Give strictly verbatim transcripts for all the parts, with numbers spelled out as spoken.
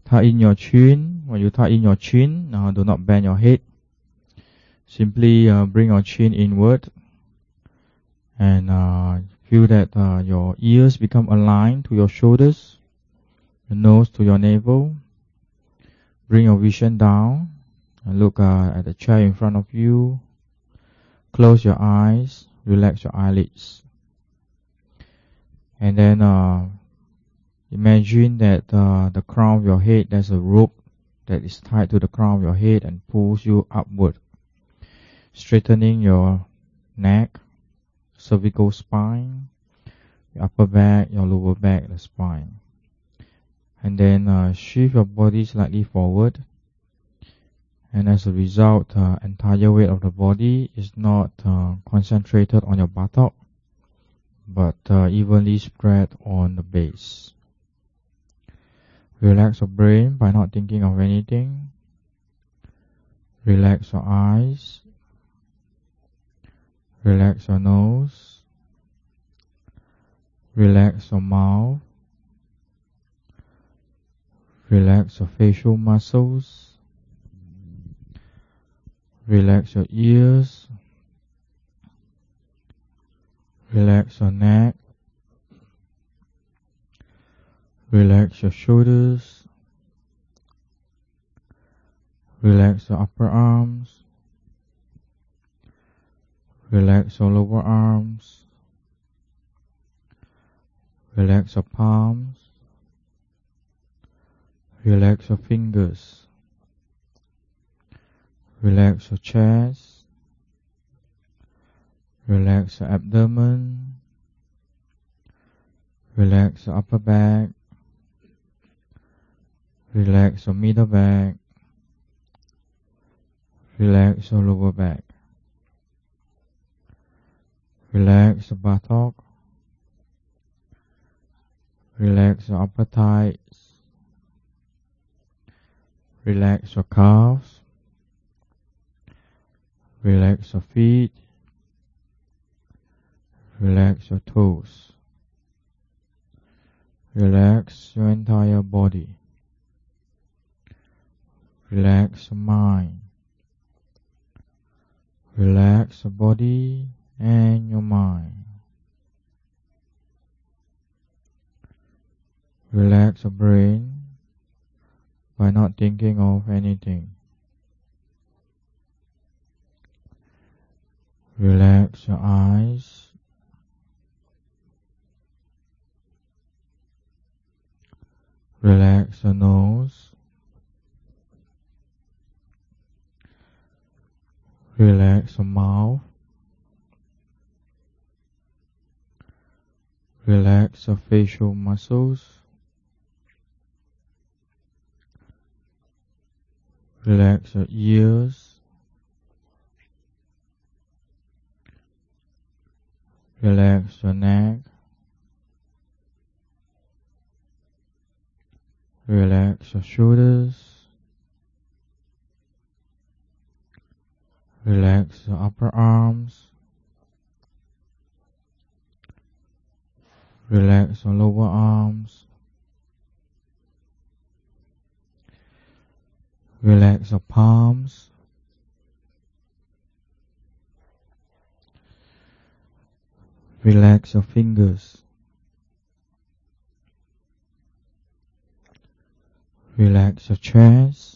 tuck in your chin. When you tuck in your chin, uh, do not bend your head. Simply uh, bring your chin inward and uh, feel that uh, your ears become aligned to your shoulders, your nose to your navel. Bring your vision down and look uh, at the chair in front of you. Close your eyes, relax your eyelids. And then uh, imagine that uh, the crown of your head, there's a rope that is tied to the crown of your head and pulls you upward, straightening your neck, cervical spine, your upper back, your lower back, the spine. And then uh, shift your body slightly forward. And as a result, uh, entire weight of the body is not uh, concentrated on your buttock, but uh, evenly spread on the base. Relax your brain by not thinking of anything. Relax your eyes. Relax your nose. Relax your mouth. Relax your facial muscles. Relax your ears. Relax your neck. Relax your shoulders. Relax your upper arms. Relax your lower arms. Relax your palms. Relax your fingers. Relax your chest. Relax your abdomen. Relax your upper back. Relax your middle back. Relax your lower back. Relax your buttock. Relax your upper thighs. Relax your calves. Relax your feet. Relax your toes. Relax your entire body. Relax your mind. Relax your body and your mind. Relax your brain by not thinking of anything. Relax your eyes. Relax your nose. Relax your mouth. Relax your facial muscles. Relax your ears. Relax your neck. Relax your shoulders. Relax your upper arms. Relax your lower arms. Relax your palms. Relax your fingers. Relax your chest.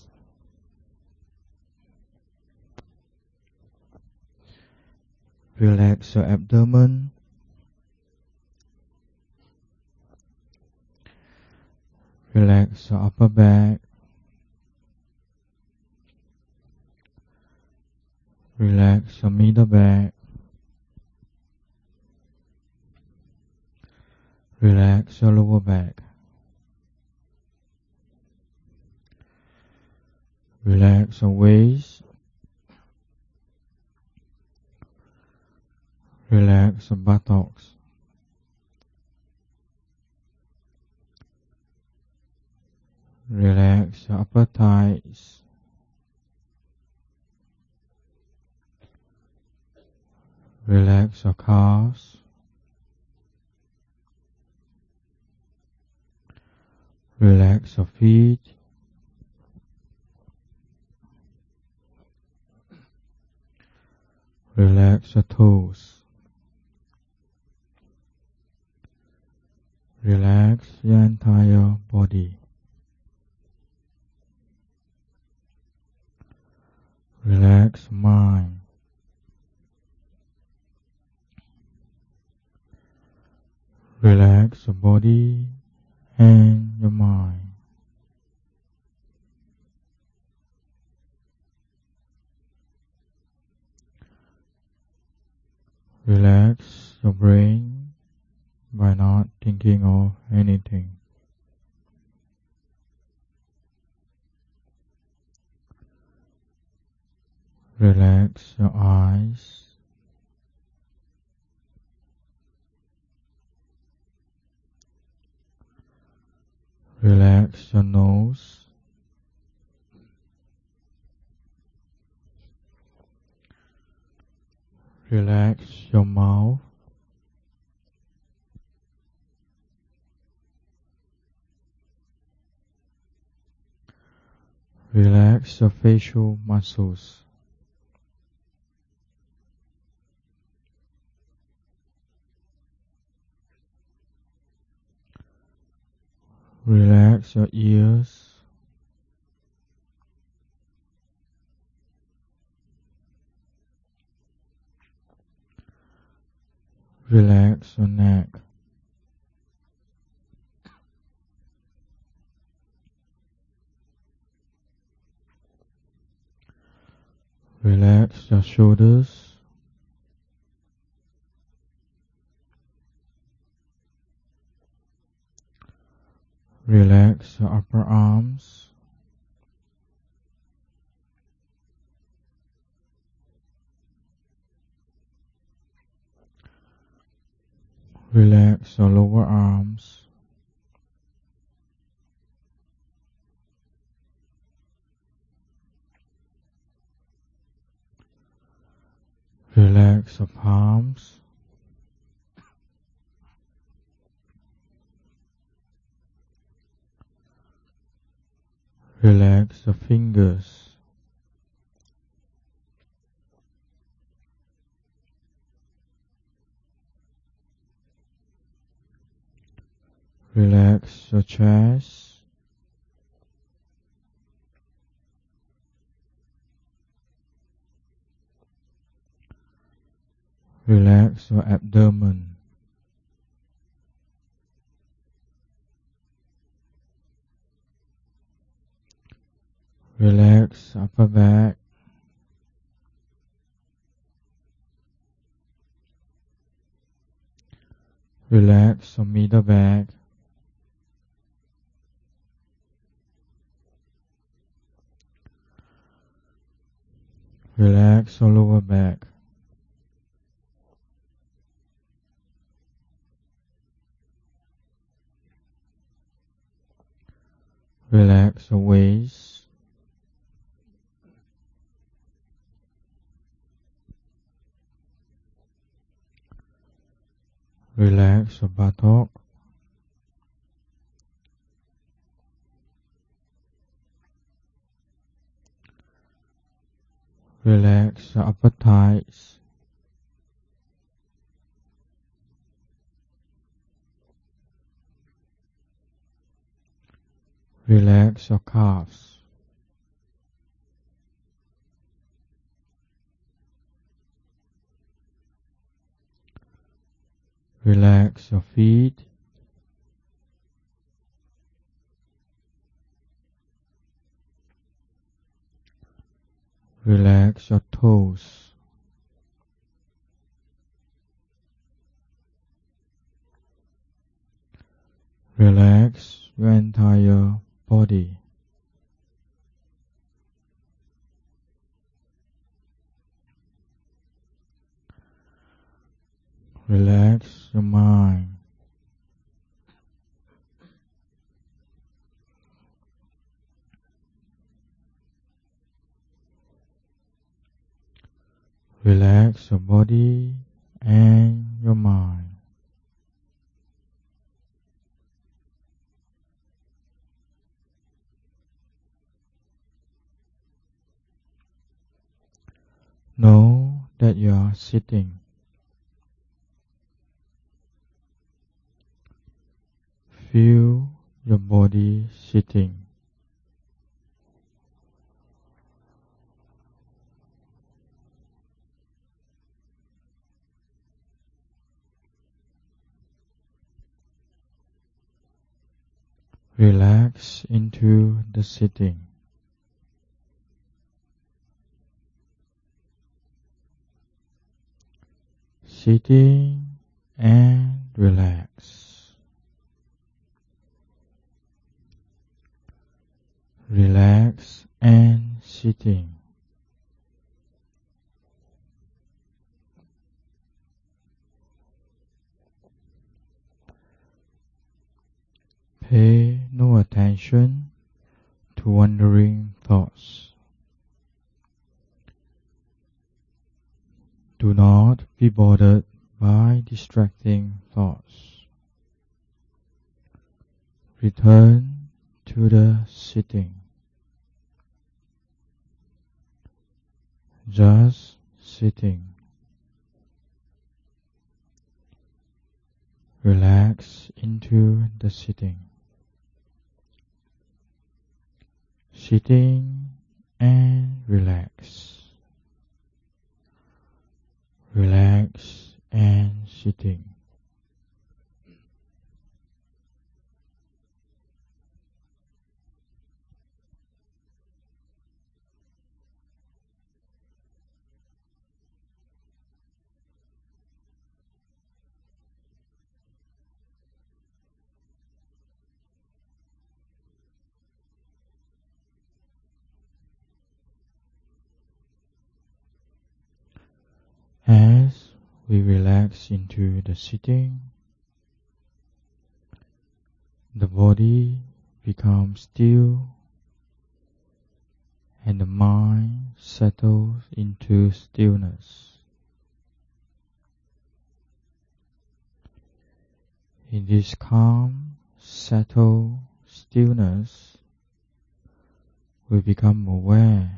Relax your abdomen. Relax your upper back. Relax your middle back. Relax your lower back. Relax your waist. Relax your buttocks. Relax your upper thighs. Relax your calves. Relax your feet. Relax your toes. Relax your entire body. Relax mind. Relax your body and your mind. Relax your brain by not thinking of anything. Relax your eyes. Relax your nose. Relax your mouth. Relax your facial muscles. Relax your ears. Relax your neck. Relax your shoulders. Relax your upper arms. Relax your lower arms. Relax your palms. Relax your fingers. Relax your chest. Relax your abdomen. Relax upper back. Relax your middle back. Relax your lower back. Relax your waist. Relax your buttock. Relax your upper thighs. Relax your calves. Relax your feet. Relax your toes. Relax your entire body. Relax your mind. Relax your body and your mind. Know that you are sitting. Feel your body sitting. Relax into the sitting. Sitting and relax. Relax and sitting. Pay no attention to wandering thoughts. Do not be bothered by distracting thoughts. Return to the sitting. Just sitting. Relax into the sitting. Sitting and relax. Relax and sitting. As we relax into the sitting, the body becomes still and the mind settles into stillness. In this calm, settled stillness, we become aware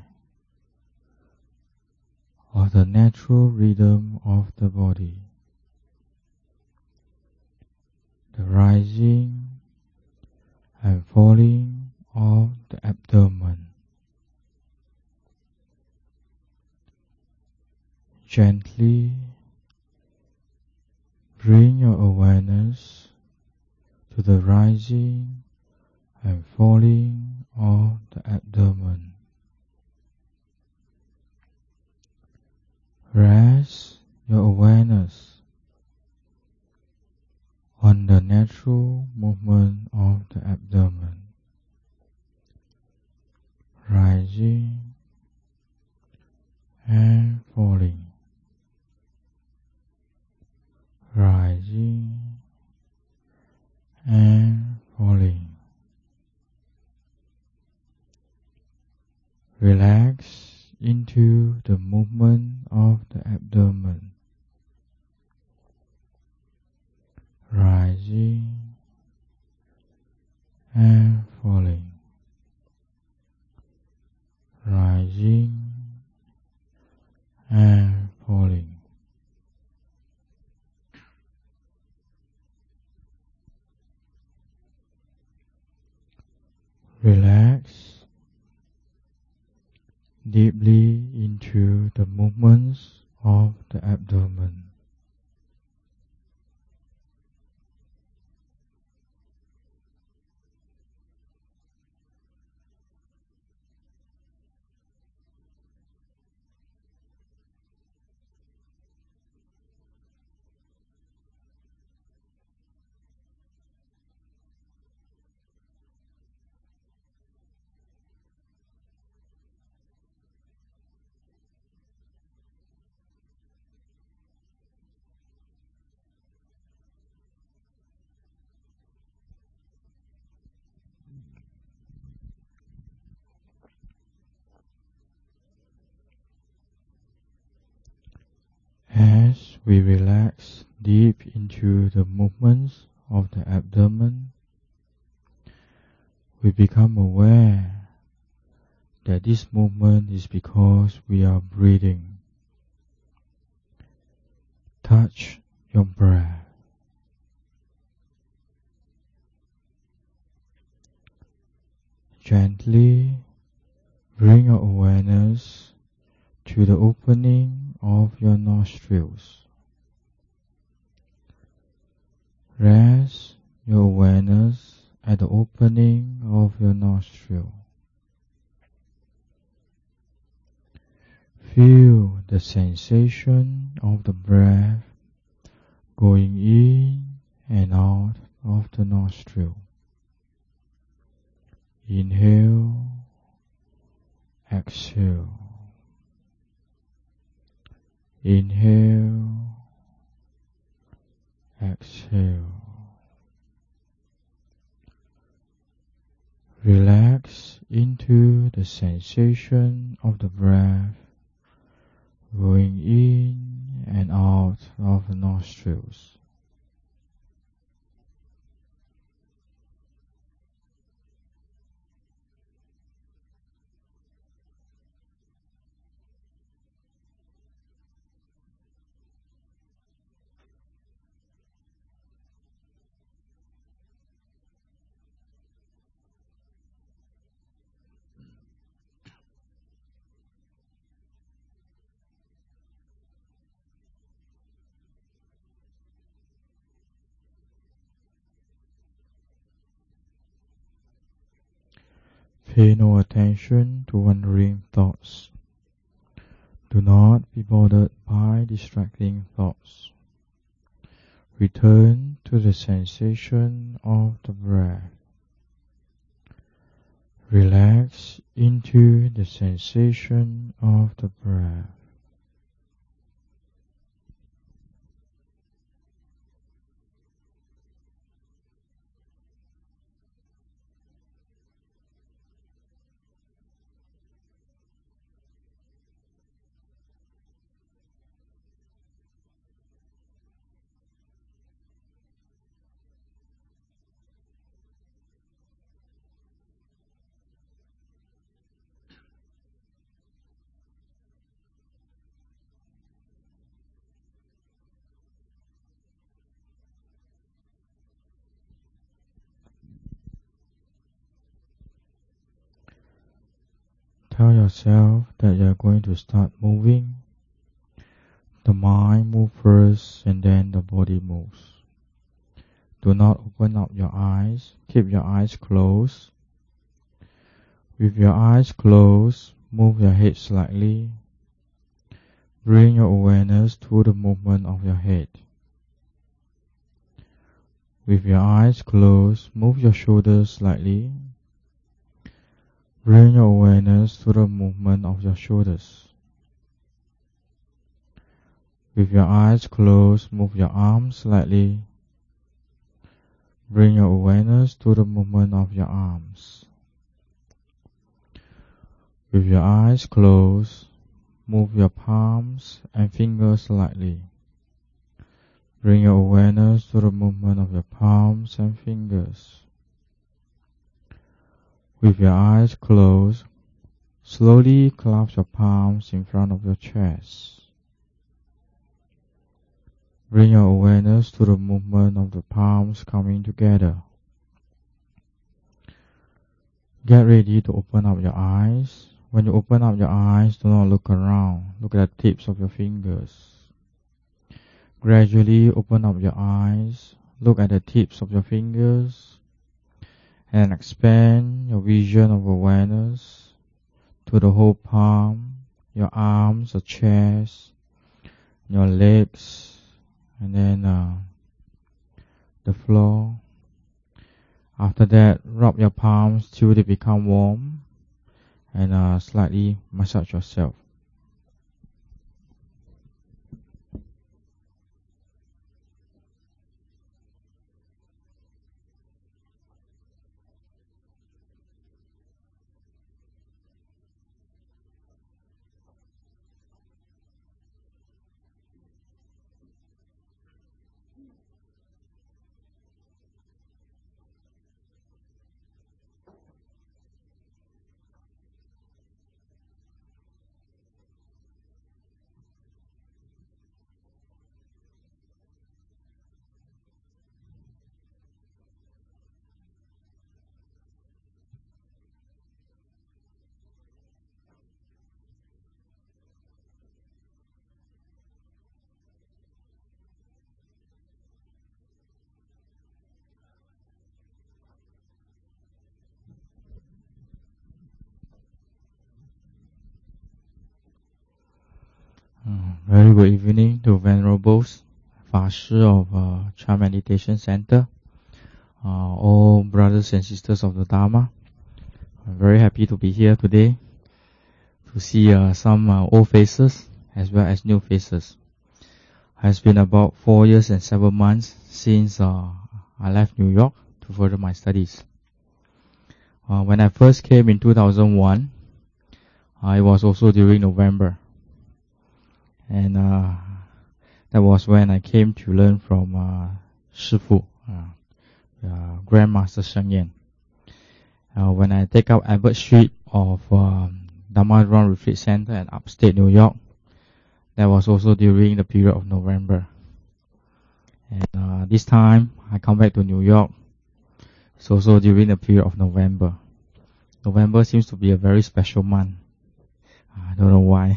of the natural rhythm of the body, the rising and falling of the abdomen. Gently bring your awareness to the rising and falling of the abdomen. Rest your awareness on the natural movement of the abdomen, rising and falling, rising and falling. Relax into the movement of the abdomen, rising and falling, rising and falling. Relax deeply into the movements of the abdomen. As we relax deep into the movements of the abdomen, we become aware that this movement is because we are breathing. Touch your breath. Gently bring your awareness to the opening of your nostrils. Rest your awareness at the opening of your nostril. Feel the sensation of the breath going in and out of the nostril. Inhale, exhale. Inhale, exhale. Relax into the sensation of the breath going in and out of the nostrils. Pay no attention to wandering thoughts. Do not be bothered by distracting thoughts. Return to the sensation of the breath. Relax into the sensation of the breath. Tell yourself that you are going to start moving. The mind moves first and then the body moves. Do not open up your eyes. Keep your eyes closed. With your eyes closed, move your head slightly. Bring your awareness to the movement of your head. With your eyes closed, move your shoulders slightly. Bring your awareness to the movement of your shoulders. With your eyes closed, move your arms slightly. Bring your awareness to the movement of your arms. With your eyes closed, move your palms and fingers slightly. Bring your awareness to the movement of your palms and fingers. With your eyes closed, slowly clasp your palms in front of your chest. Bring your awareness to the movement of the palms coming together. Get ready to open up your eyes. When you open up your eyes, do not look around. Look at the tips of your fingers. Gradually open up your eyes. Look at the tips of your fingers. And expand your vision of awareness to the whole palm, your arms, your chest, your legs, and then uh, the floor. After that, rub your palms till they become warm and uh, slightly massage yourself. Very good evening to Venerables, Fashi of uh, Chan Meditation Center, uh, all brothers and sisters of the Dharma. I'm very happy to be here today to see uh, some uh, old faces as well as new faces. It has been about four years and seven months since uh, I left New York to further my studies. Uh, when I first came in two thousand one, uh, it was also during November. And uh, that was when I came to learn from uh, Shifu, uh, uh, Grandmaster Sheng Yen. Uh, when I take up Albert Street of um, Dhammadvaram Retreat Center in upstate New York, that was also during the period of November. And uh, this time I come back to New York, it's also during the period of November. November seems to be a very special month. I don't know why.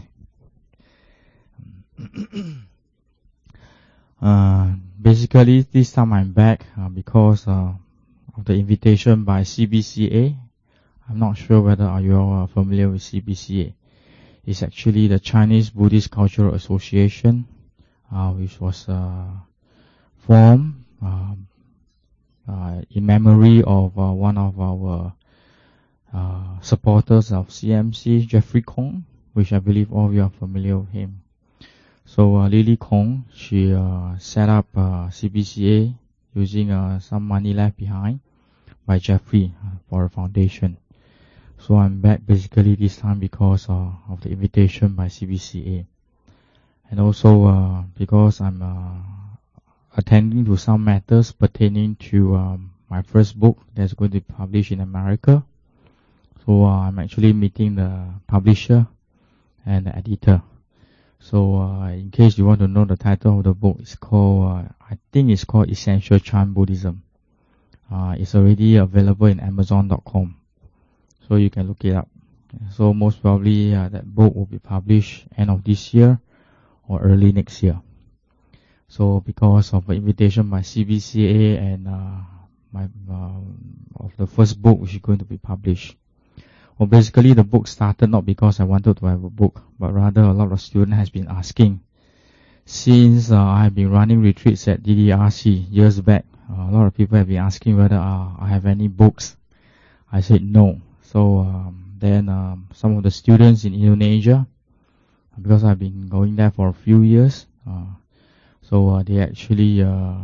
uh, basically, this time I'm back uh, because uh, of the invitation by C B C A. I'm not sure whether are you all familiar with C B C A. It's actually the Chinese Buddhist Cultural Association, uh, which was uh, formed uh, uh, in memory of uh, one of our uh, supporters of C M C, Jeffrey Kong, which I believe all of you are familiar with him. So uh, Lily Kong, she uh, set up uh, C B C A using uh, some money left behind by Jeffrey uh, for a foundation. So I'm back basically this time because uh, of the invitation by C B C A. And also uh, because I'm uh, attending to some matters pertaining to um, my first book that's going to be published in America. So uh, I'm actually meeting the publisher and the editor. So, uh, in case you want to know the title of the book, it's called, uh, I think it's called Essential Chan Buddhism. Uh, it's already available in Amazon dot com. So you can look it up. So most probably, uh, that book will be published end of this year or early next year. So because of the invitation by C B C A and, uh, my, uh, of the first book which is going to be published. Well, basically the book started not because I wanted to have a book, but rather a lot of students has been asking. Since uh, I have been running retreats at D D R C years back, uh, a lot of people have been asking whether uh, I have any books. I said no. So um, then um, some of the students in Indonesia, because I've been going there for a few years, uh, so uh, they actually uh,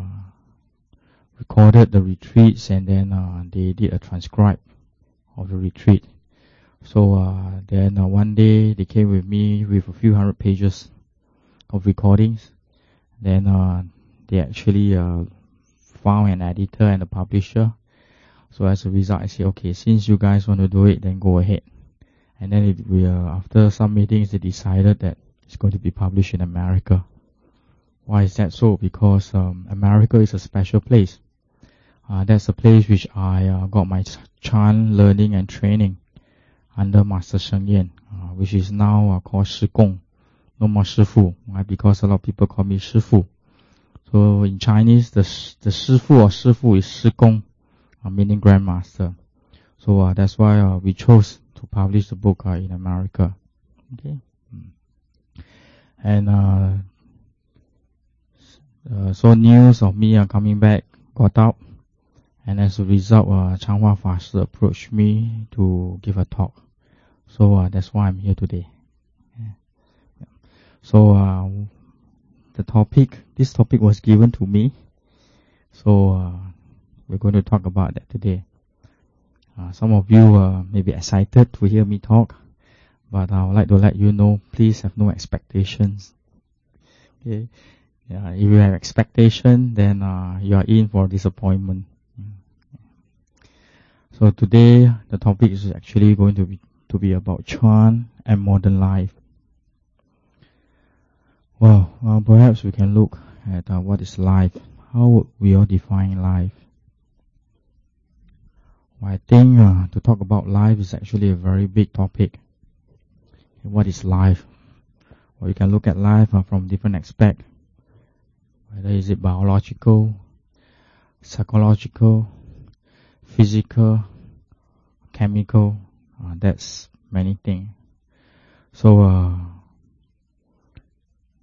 recorded the retreats and then uh, they did a transcribe of the retreat. So uh, then uh, one day they came with me with a few hundred pages of recordings. Then uh, they actually uh, found an editor and a publisher. So as a result, I said, okay, since you guys want to do it, then go ahead. And then it, we, uh, after some meetings, they decided that it's going to be published in America. Why is that so? Because um, America is a special place. Uh, that's a place which I uh, got my Chan learning and training under Master Sheng Yen, uh, which is now uh, called Shi Gong, no more Shifu, right? Because a lot of people call me Shifu. So in Chinese, the the Shifu or Shifu is Shi Gong, uh, meaning Grandmaster. So uh, that's why uh, we chose to publish the book uh, in America. Okay, and uh, uh, so news of me uh, coming back got out, and as a result, uh, Changhua Fashi approached me to give a talk. So uh, that's why I'm here today. Yeah. So uh, the topic, this topic was given to me. So uh, we're going to talk about that today. Uh, some of you uh, may be excited to hear me talk, but I would like to let you know, please have no expectations. Okay. Yeah, if you have expectation, then uh, you are in for disappointment. So today the topic is actually going to be to be about Chan and modern life. Well, uh, perhaps we can look at uh, what is life. How would we all define life? Well, I think uh, to talk about life is actually a very big topic. What is life? Well, you can look at life uh, from different aspects. Whether is it biological, psychological, physical, chemical, uh, that's many things. So, uh,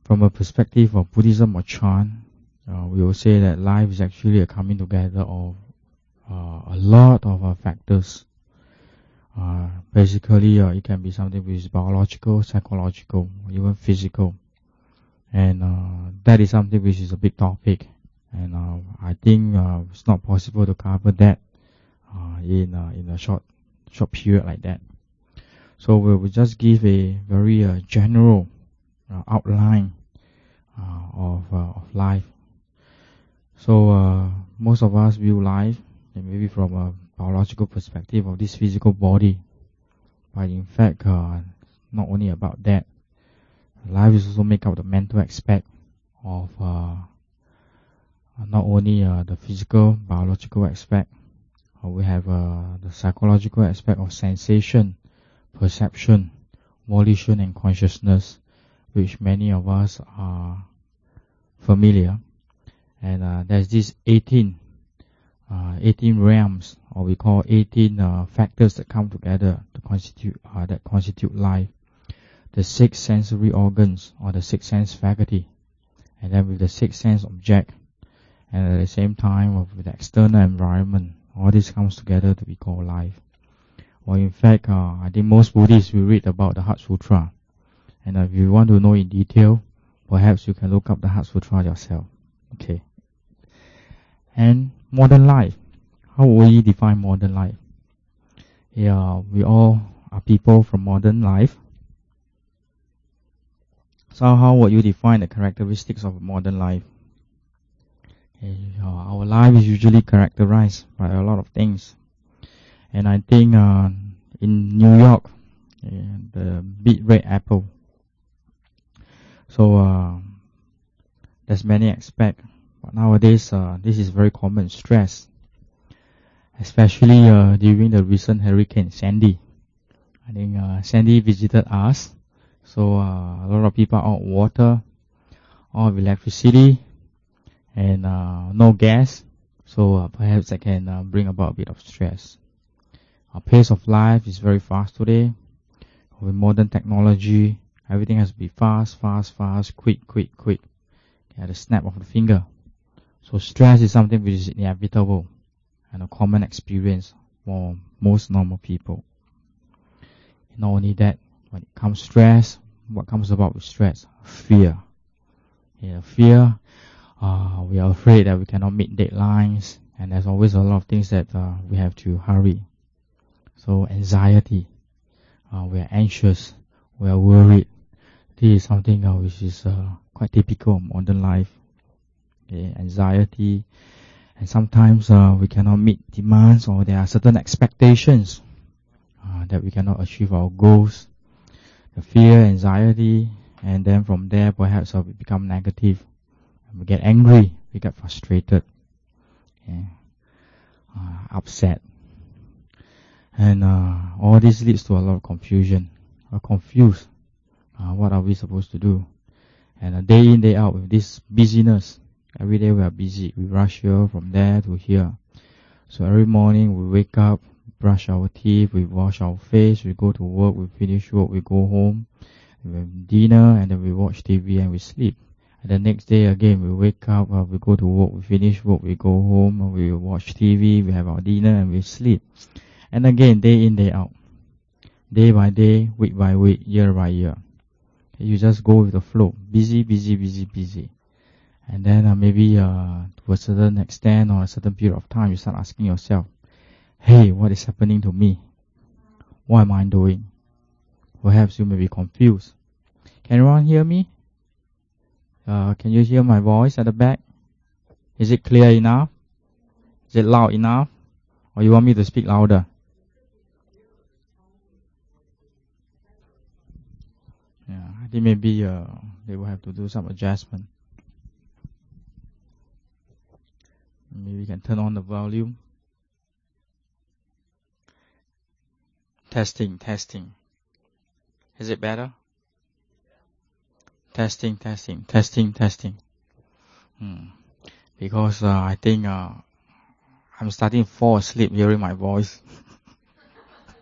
from a perspective of Buddhism or Chan, uh, we will say that life is actually a coming together of uh, a lot of uh, factors. Uh, basically, uh, it can be something which is biological, psychological, even physical. And uh, that is something which is a big topic. And uh, I think uh, it's not possible to cover that uh, in uh, in a short short period like that. So we will just give a very uh, general uh, outline uh, of uh, of life. So uh, most of us view life, and maybe from a biological perspective of this physical body, but in fact, uh, not only about that. Life is also make up the mental aspect of uh, not only uh, the physical, biological aspect. Uh, we have uh, the psychological aspect of sensation, perception, volition, and consciousness, which many of us are familiar. And uh, there's these eighteen, uh, eighteen realms, or we call eighteen uh, factors that come together to constitute uh, that constitute life. The six sensory organs, or the six sense faculty, and then with the six sense object, and at the same time with the external environment, all this comes together to be called life. Well, in fact, uh, I think most Buddhists will read about the Heart Sutra, and uh, if you want to know in detail, perhaps you can look up the Heart Sutra yourself. Okay. And modern life. How will we define modern life? Yeah, we all are people from modern life. So how would you define the characteristics of modern life? Okay, uh, our life is usually characterized by a lot of things. And I think uh, in New York, yeah, the big red apple. So uh, there's many aspects. But nowadays, uh, this is very common, stress. Especially uh, during the recent Hurricane Sandy. I think uh, Sandy visited us. So uh, a lot of people are out of water, out of electricity, and uh, no gas. So uh, perhaps that can uh, bring about a bit of stress. Our pace of life is very fast today. With modern technology, everything has to be fast, fast, fast, quick, quick, quick. At the snap of the finger. So stress is something which is inevitable and a common experience for most normal people. Not only that, when it comes to stress, what comes about with stress? Fear. Yeah, fear. Uh, we are afraid that we cannot meet deadlines, and there's always a lot of things that uh, we have to hurry. So anxiety. Uh, we are anxious. We are worried. This is something uh, which is uh, quite typical of modern life. Okay, anxiety. And sometimes uh, we cannot meet demands, or there are certain expectations uh, that we cannot achieve our goals. The fear, anxiety, and then from there perhaps uh, we become negative. We get angry, we get frustrated, okay, uh, upset. And uh, all this leads to a lot of confusion. We're confused. Uh, what are we supposed to do? And uh, day in, day out with this busyness. Every day we are busy. We rush here from there to here. So every morning we wake up, brush our teeth, we wash our face, we go to work, we finish work, we go home, we have dinner, and then we watch T V and we sleep. And the next day again we wake up, uh, we go to work, we finish work, we go home, we watch T V, we have our dinner and we sleep. And again, day in, day out. Day by day, week by week, year by year. You just go with the flow. Busy, busy, busy, busy. And then uh, maybe uh, to a certain extent or a certain period of time, you start asking yourself, hey, what is happening to me? What am I doing? Perhaps you may be confused. Can anyone hear me? Uh, can you hear my voice at the back? Is it clear enough? Is it loud enough? Or you want me to speak louder? Yeah, I think maybe uh, they will have to do some adjustment. Maybe we can turn on the volume. Testing, testing. Is it better? Testing, testing, testing, testing. Hmm. Because uh, I think uh, I'm starting to fall asleep hearing my voice.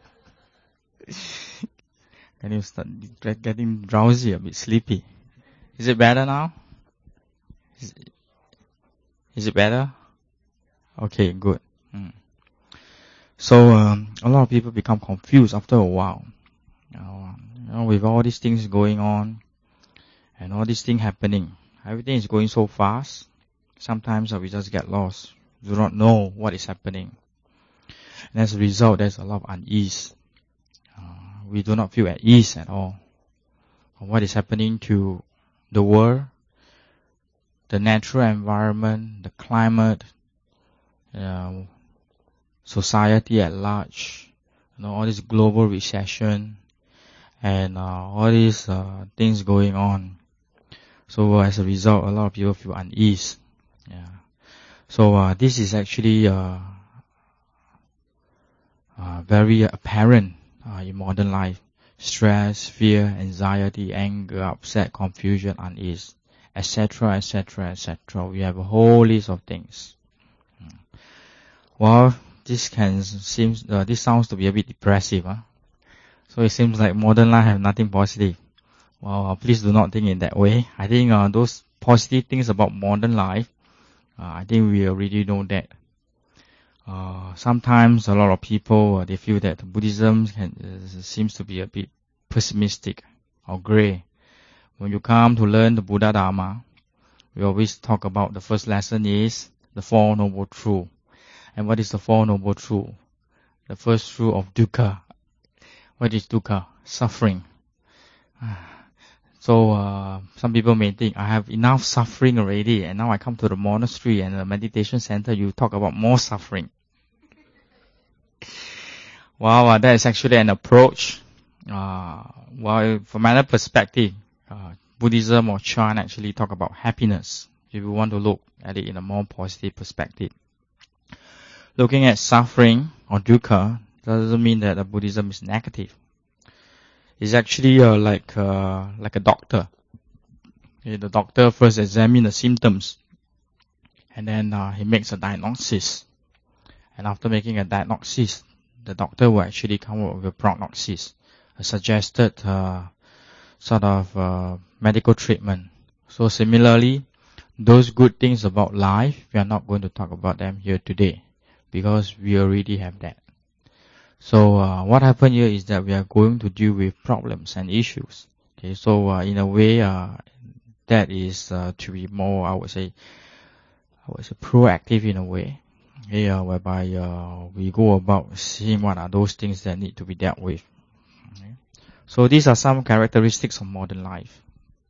Getting, start, getting drowsy, a bit sleepy. Is it better now? Is it, is it better? Okay, good. Mm. So um, a lot of people become confused after a while. You know, you know, with all these things going on and all these things happening, everything is going so fast. Sometimes uh, we just get lost. We do not know what is happening. And as a result, there's a lot of unease. Uh, we do not feel at ease at all. What is happening to the world, the natural environment, the climate, uh, society at large, you know, all this global recession, and uh, all these uh, things going on. So uh, as a result, a lot of people feel unease. Yeah. So uh, this is actually uh, uh, very apparent uh, in modern life. Stress, fear, anxiety, anger, upset, confusion, unease, et cetera, et cetera, et cetera. We have a whole list of things. Well, this can seem uh, this sounds to be a bit depressive, huh? So it seems like modern life have nothing positive. Well, uh, please do not think in that way. I think uh, those positive things about modern life, uh, I think we already know that. Uh, sometimes a lot of people uh, they feel that Buddhism can, uh, seems to be a bit pessimistic or grey. When you come to learn the Buddha Dharma, we always talk about the first lesson is the Four Noble Truths. And what is the Four Noble Truths? The first truth of dukkha. What is dukkha? Suffering. So uh, some people may think, I have enough suffering already, and now I come to the monastery and the meditation center, you talk about more suffering. Wow, uh, that is actually an approach. Uh, well, from another perspective, uh, Buddhism or Chan actually talk about happiness, if you want to look at it in a more positive perspective. Looking at suffering or dukkha doesn't mean that the Buddhism is negative. It's actually uh, like uh, like a doctor. Okay, the doctor first examines the symptoms, and then uh, he makes a diagnosis. And after making a diagnosis, the doctor will actually come up with a prognosis, a suggested uh, sort of uh, medical treatment. So similarly, those good things about life, we are not going to talk about them here today, because we already have that. So uh, what happened here is that we are going to deal with problems and issues. Okay, so uh, in a way, uh, that is uh, to be more, I would say, I would say proactive in a way. Okay, uh, whereby uh, we go about seeing what are those things that need to be dealt with. Okay. So these are some characteristics of modern life.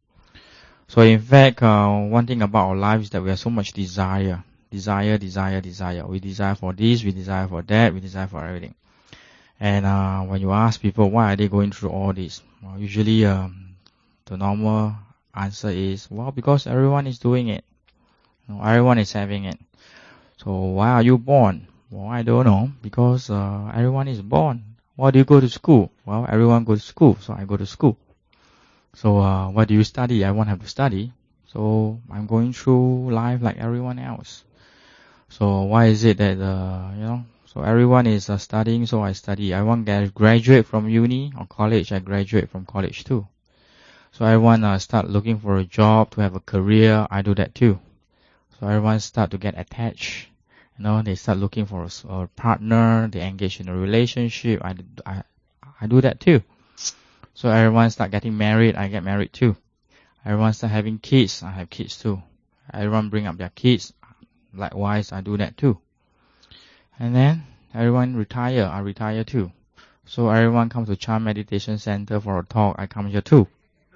So in fact, uh, one thing about our life is that we have so much desire, desire, desire, desire. We desire for this, we desire for that, we desire for everything. And uh, when you ask people why are they going through all this, well, usually um, the normal answer is, well, because everyone is doing it. You know, everyone is having it. So why are you born? Well, I don't know, because uh, everyone is born. Why do you go to school? Well, everyone goes to school, so I go to school. So uh, what do you study? I won't have to study. So I'm going through life like everyone else. So why is it that, uh, you know, so everyone is uh, studying, so I study. Everyone get graduate from uni or college, I graduate from college too. So everyone uh, start looking for a job, to have a career, I do that too. So everyone start to get attached. You know, they start looking for a, a partner, they engage in a relationship, I, I, I do that too. So everyone start getting married, I get married too. Everyone start having kids, I have kids too. Everyone bring up their kids, likewise I do that too. And then everyone retire, I retire too. So everyone comes to Chan Meditation Center for a talk, I come here too.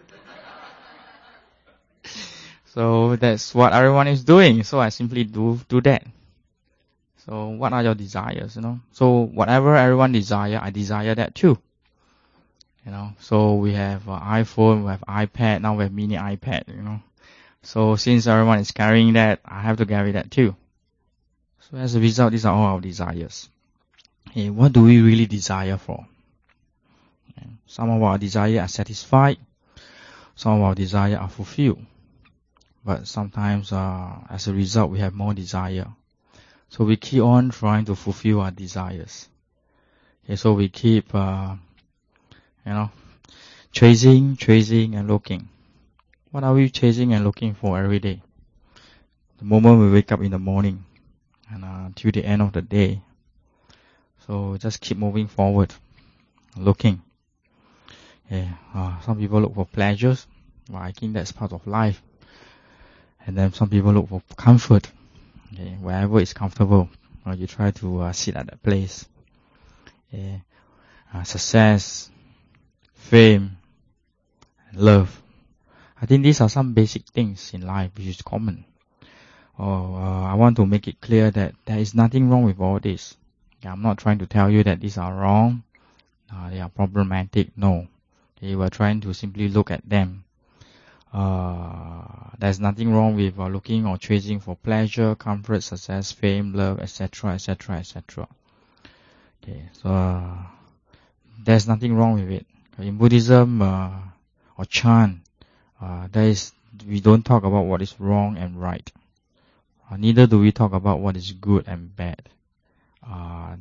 So that's what everyone is doing. So I simply do do that. So what are your desires, you know? So whatever everyone desire, I desire that too. You know, so we have uh, iPhone, we have iPad, now we have mini iPad, you know. So since everyone is carrying that, I have to carry that too. So as a result, these are all our desires. Hey, what do we really desire for? Okay. Some of our desires are satisfied. Some of our desires are fulfilled. But sometimes, uh, as a result, we have more desire. So we keep on trying to fulfill our desires. Okay, so we keep, uh, you know, chasing, chasing, and looking. What are we chasing and looking for every day? The moment we wake up in the morning and uh, till the end of the day. So just keep moving forward, looking. Yeah, uh, some people look for pleasures. Well, I think that's part of life. And then some people look for comfort. Okay, wherever it's comfortable, uh, you try to uh, sit at that place. Yeah. Uh, success, fame, love. I think these are some basic things in life which is common. Oh, uh, I want to make it clear that there is nothing wrong with all this. I'm not trying to tell you that these are wrong, uh, they are problematic. No, okay, we're trying to simply look at them. Uh, there's nothing wrong with uh, looking or chasing for pleasure, comfort, success, fame, love, et cetera, et cetera, et cetera. Okay, so uh, there's nothing wrong with it. In Buddhism uh, or Chan, uh, there is we don't talk about what is wrong and right. Uh, neither do we talk about what is good and bad. Uh,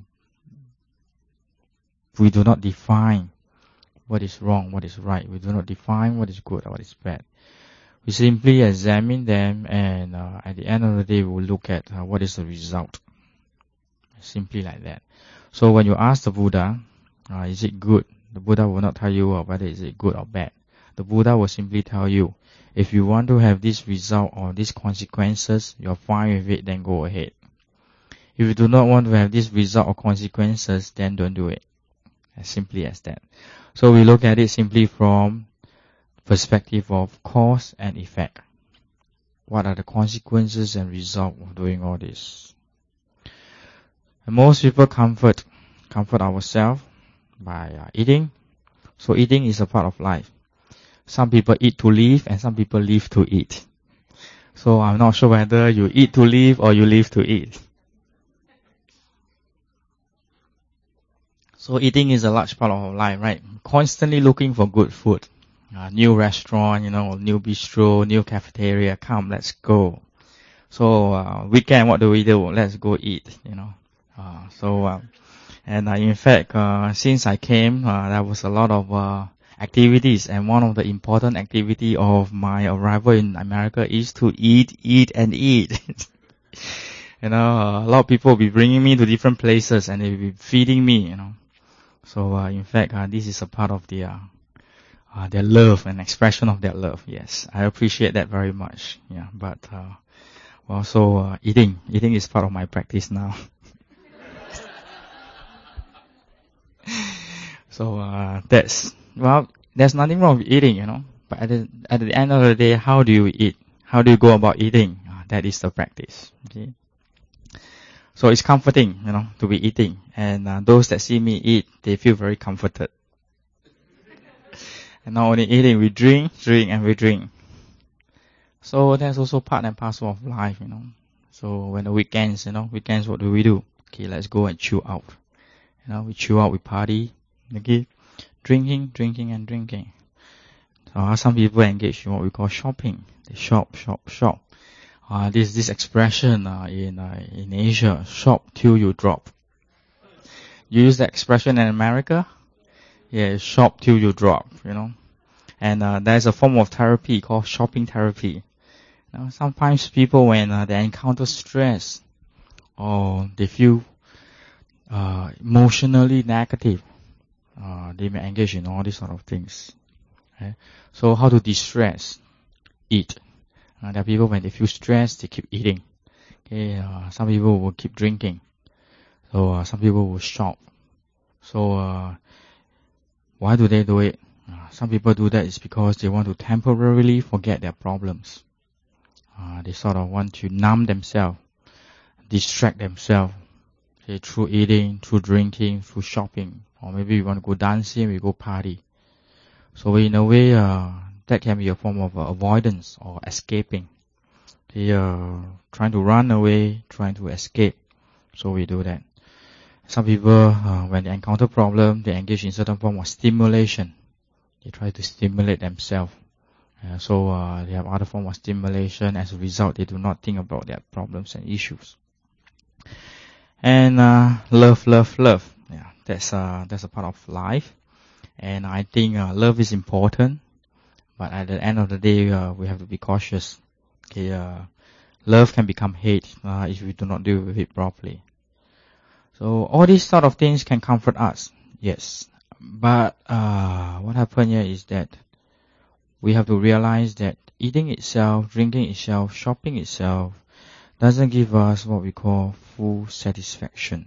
we do not define what is wrong, what is right. We do not define what is good or what is bad. We simply examine them, and uh, at the end of the day, we will look at uh, what is the result. Simply like that. So when you ask the Buddha, uh, is it good? The Buddha will not tell you uh, whether is it good or bad. The Buddha will simply tell you, if you want to have this result or these consequences, you're fine with it, then go ahead. If you do not want to have this result or consequences, then don't do it. As simply as that. So we look at it simply from perspective of cause and effect. What are the consequences and result of doing all this? And most people comfort, comfort ourselves by uh, eating. So eating is a part of life. Some people eat to live and some people live to eat. So I'm not sure whether you eat to live or you live to eat. So eating is a large part of our life, right? Constantly looking for good food. Uh, new restaurant, you know, new bistro, new cafeteria. Come, let's go. So uh, weekend, what do we do? Let's go eat, you know. Uh, so, uh, and uh, in fact, uh, since I came, uh, there was a lot of uh, activities, and one of the important activity of my arrival in America is to eat, eat, and eat. You know, uh, a lot of people will be bringing me to different places, and they will be feeding me, you know. So, uh, in fact, uh, this is a part of the, uh, uh, their love, an expression of their love. Yes, I appreciate that very much. Yeah, but uh, also uh, eating, eating is part of my practice now. So uh, that's well, there's nothing wrong with eating, you know. But at the at the end of the day, how do you eat? How do you go about eating? Uh, that is the practice. Okay. So it's comforting, you know, to be eating, and uh, those that see me eat, they feel very comforted. And not only eating, we drink, drink, and we drink. So that's also part and parcel of life, you know. So when the weekends, you know, weekends, what do we do? Okay, let's go and chill out. You know, we chill out, we party. Okay, drinking, drinking, and drinking. So uh, some people engage in what we call shopping. They shop, shop, shop. Uh, this this expression uh, in uh, in Asia, shop till you drop. You use that expression in America? Yeah, shop till you drop, you know. And uh, there's a form of therapy called shopping therapy. You know, sometimes people, when uh, they encounter stress or they feel uh, emotionally negative, uh, they may engage in all these sort of things. Okay? So how to de-stress? Eat. Uh, there are people, when they feel stressed, they keep eating. Okay, uh, some people will keep drinking. So uh, some people will shop. So uh, why do they do it? Uh, some people do that is because they want to temporarily forget their problems. Uh, they sort of want to numb themselves, distract themselves, okay, through eating, through drinking, through shopping, or maybe we want to go dancing, we go party. So in a way, uh, that can be a form of uh, avoidance or escaping. They are uh, trying to run away, trying to escape. So we do that. Some people, uh, when they encounter problem, they engage in certain form of stimulation. They try to stimulate themselves. Uh, so uh, they have other form of stimulation. As a result, they do not think about their problems and issues. And uh, love, love, love. Yeah, that's uh, that's a part of life. And I think uh, love is important. But at the end of the day, uh, we have to be cautious. Okay, uh, love can become hate uh, if we do not deal with it properly. So all these sort of things can comfort us, yes. But uh, what happened here is that we have to realize that eating itself, drinking itself, shopping itself doesn't give us what we call full satisfaction.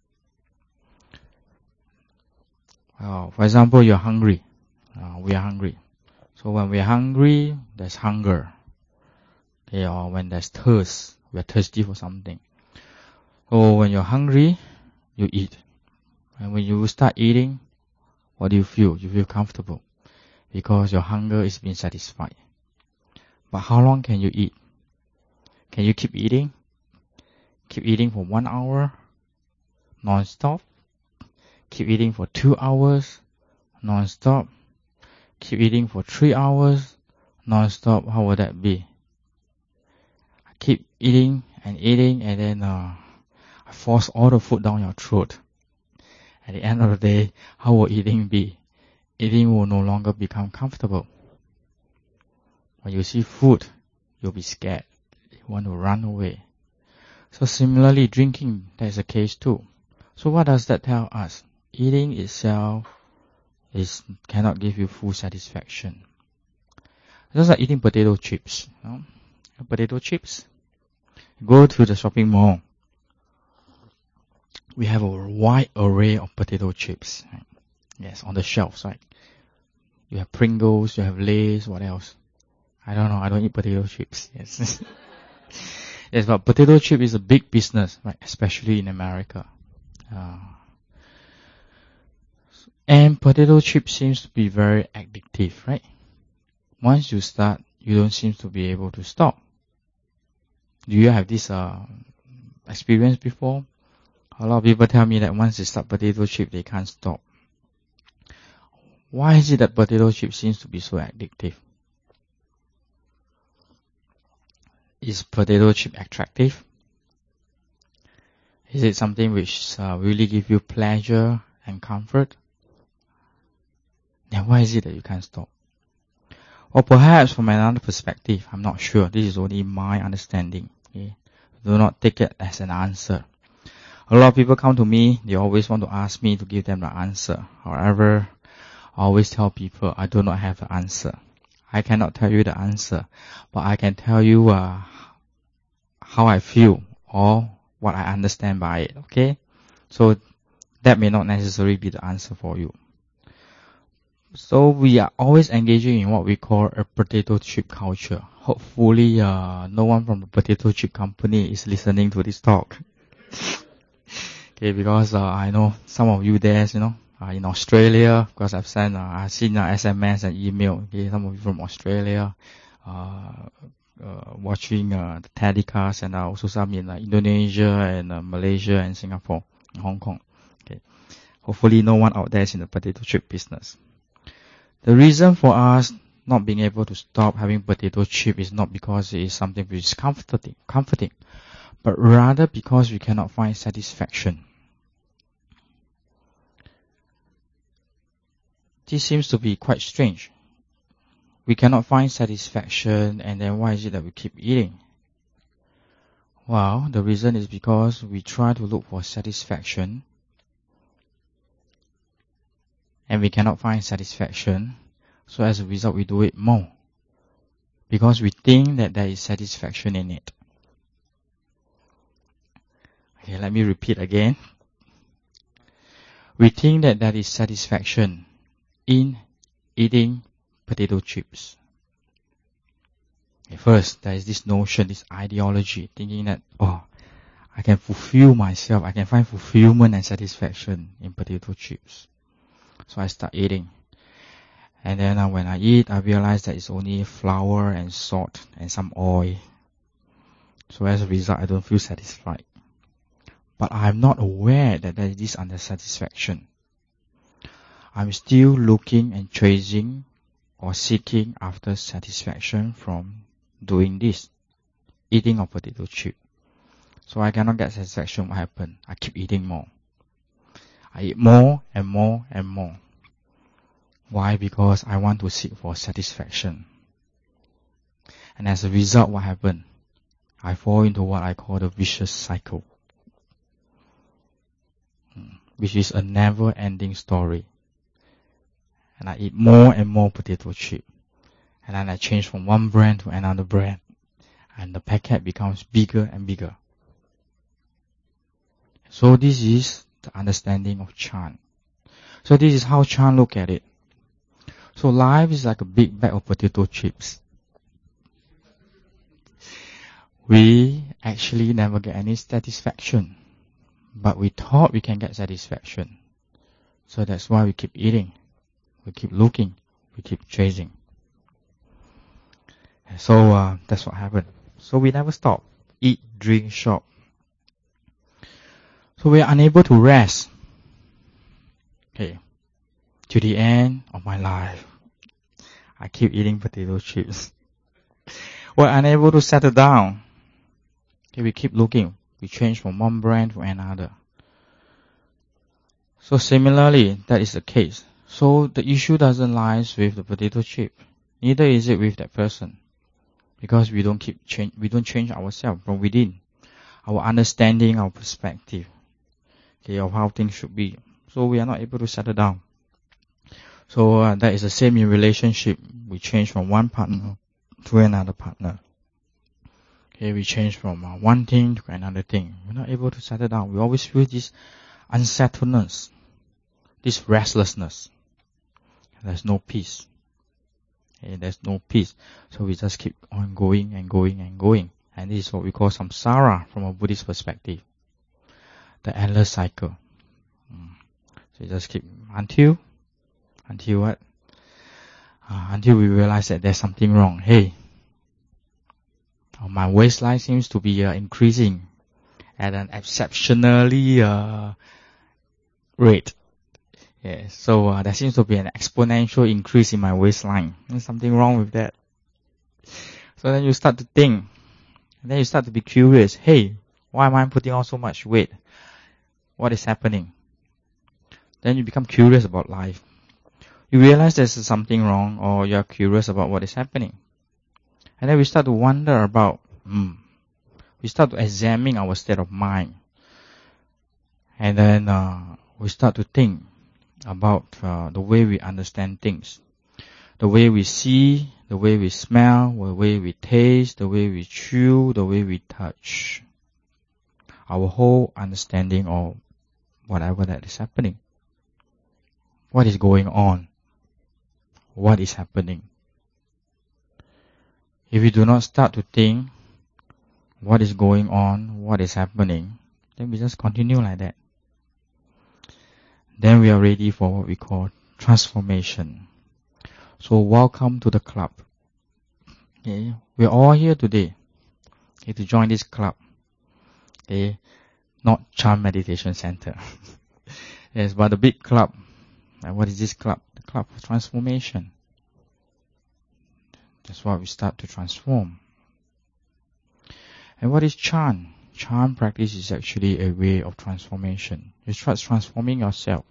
Uh, for example, you're hungry. Uh, we are hungry. So when we are hungry, there's hunger. Okay, or when there's thirst, we are thirsty for something. So when you're hungry, you eat. And when you start eating, what do you feel? You feel comfortable because your hunger is being satisfied. But how long can you eat? Can you keep eating? Keep eating for one hour, non-stop? Keep eating for two hours, non-stop? Keep eating for three hours, non-stop? How would that be? I keep eating and eating and then uh, I force all the food down your throat. At the end of the day, how will eating be? Eating will no longer become comfortable. When you see food, you'll be scared. You want to run away. So similarly, drinking, that's the case too. So what does that tell us? Eating itself is cannot give you full satisfaction. Just like eating potato chips. You know? Potato chips. Go to the shopping mall. We have a wide array of potato chips. Right? Yes, on the shelves, right? You have Pringles, you have Lay's, what else? I don't know, I don't eat potato chips. Yes. Yes, but potato chip is a big business, right? Especially in America. Uh, and potato chip seems to be very addictive, right? Once you start, you don't seem to be able to stop. Do you have this uh, experience before? A lot of people tell me that once they start potato chip, they can't stop. Why is it that potato chip seems to be so addictive? Is potato chip attractive? Is it something which uh, really give you pleasure and comfort? Then why is it that you can't stop? Or perhaps from another perspective, I'm not sure. This is only my understanding. Okay? Do not take it as an answer. A lot of people come to me, they always want to ask me to give them the answer. However, I always tell people I do not have the answer. I cannot tell you the answer, but I can tell you uh, how I feel or what I understand by it, okay? So that may not necessarily be the answer for you. So we are always engaging in what we call a potato chip culture. Hopefully uh, no one from the potato chip company is listening to this talk. Okay, because uh, I know some of you there, you know, uh, in Australia, because I've sent, uh, I've seen uh, S M S and email. Okay, some of you from Australia, uh, uh, watching uh, the telecast, and uh, also some in uh, Indonesia and uh, Malaysia and Singapore, and Hong Kong. Okay, hopefully no one out there is in the potato chip business. The reason for us not being able to stop having potato chip is not because it is something which is comforting, comforting, but rather because we cannot find satisfaction. This seems to be quite strange. We cannot find satisfaction, and then why is it that we keep eating? Well, the reason is because we try to look for satisfaction, and we cannot find satisfaction, so as a result we do it more, because we think that there is satisfaction in it. Okay, let me repeat again. We think that there is satisfaction in eating potato chips. Okay, first, there is this notion, this ideology, thinking that, oh, I can fulfill myself, I can find fulfillment and satisfaction in potato chips. So I start eating. And then uh, when I eat, I realize that it's only flour and salt and some oil. So as a result, I don't feel satisfied. But I'm not aware that there is this undersatisfaction. I'm still looking and chasing or seeking after satisfaction from doing this, eating a potato chip. So I cannot get satisfaction. What happened? I keep eating more. I eat more and more and more. Why? Because I want to seek for satisfaction. And as a result, what happened? I fall into what I call the vicious cycle, which is a never-ending story. And I eat more and more potato chip. And then I change from one brand to another brand. And the packet becomes bigger and bigger. So this is the understanding of Chan. So this is how Chan look at it. So life is like a big bag of potato chips. We actually never get any satisfaction. But we thought we can get satisfaction. So that's why we keep eating. We keep looking. We keep chasing. So uh, that's what happened. So we never stop. Eat, drink, shop. So we are unable to rest. Okay. To the end of my life, I keep eating potato chips. We're unable to settle down. Okay, we keep looking. We change from one brand to another. So similarly, that is the case. So the issue doesn't lie with the potato chip. Neither is it with that person. Because we don't keep change, we don't change ourselves from within. Our understanding, our perspective, okay, of how things should be. So we are not able to settle down. So uh, that is the same in relationship. We change from one partner to another partner. Okay, we change from uh, one thing to another thing. We're not able to settle down. We always feel this unsettledness, this restlessness. There's no peace. Okay, there's no peace. So we just keep on going and going and going. And this is what we call samsara from a Buddhist perspective. The endless cycle. Mm. So you just keep until, until what? Uh, until we realize that there's something wrong. Hey, oh, my waistline seems to be uh, increasing at an exceptionally uh, rate. Yeah, so uh, there seems to be an exponential increase in my waistline. There's something wrong with that. So then you start to think. And then you start to be curious. Hey, why am I putting on so much weight? What is happening? Then you become curious about life. You realize there's something wrong, or you're curious about what is happening. And then we start to wonder about, hmm, we start to examine our state of mind. And then uh, we start to think about uh, the way we understand things. The way we see, the way we smell, the way we taste, the way we chew, the way we touch. Our whole understanding of whatever that is happening. What is going on? What is happening? If we do not start to think what is going on, what is happening, then we just continue like that. Then we are ready for what we call transformation. So welcome to the club. Okay, we are all here today, okay, to join this club. Okay, not Chan Meditation Center. Yes, but the big club. And what is this club? The club of transformation. That's why we start to transform. And what is Chan? Chan practice is actually a way of transformation. You start transforming yourself.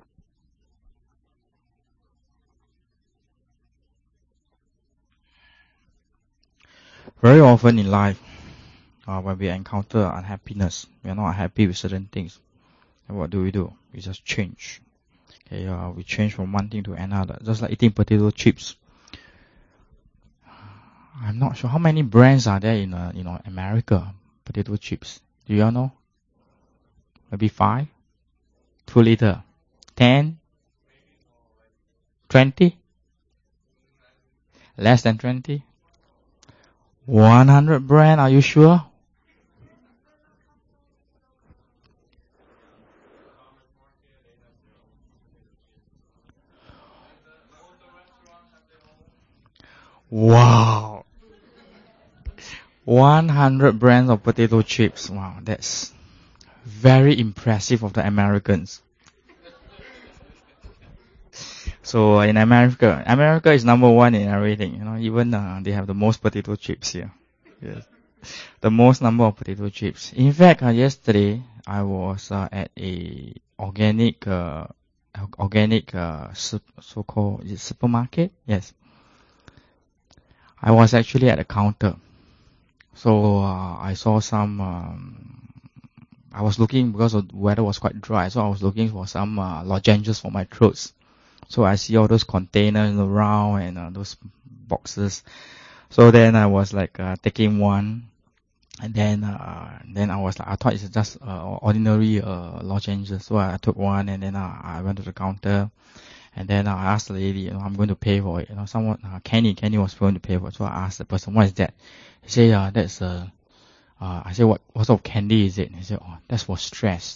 Very often in life, uh, when we encounter unhappiness, we are not happy with certain things. And what do we do? We just change. Okay, uh, we change from one thing to another. Just like eating potato chips. I'm not sure how many brands are there in uh, you know America. Potato chips. Do you all know? Maybe five? Two liter? Ten? Twenty? Less than twenty? One hundred brand, are you sure? Wow! one hundred brands of potato chips. Wow, that's very impressive of the Americans. So uh, in America, America is number one in everything. You know, even uh, they have the most potato chips here. Yes, the most number of potato chips. In fact, uh, yesterday I was uh, at a organic uh, organic, uh, so-called, is it supermarket? Yes. I was actually at the counter. So, uh, I saw some, um, I was looking, because the weather was quite dry, so I was looking for some, uh, lozenges for my throats. So I see all those containers around and, uh, those boxes. So then I was like, uh, taking one. And then, uh, then I was like, I thought it's just, uh, ordinary, uh, lozenges. So I took one and then, uh, I went to the counter. And then uh, I asked the lady, you know, I'm going to pay for it. You know, someone, uh, Kenny, Kenny was going to pay for it. So I asked the person, what is that? He said, uh, that's, uh, uh, I said, what, what sort of candy is it? He said, oh, that's for stress.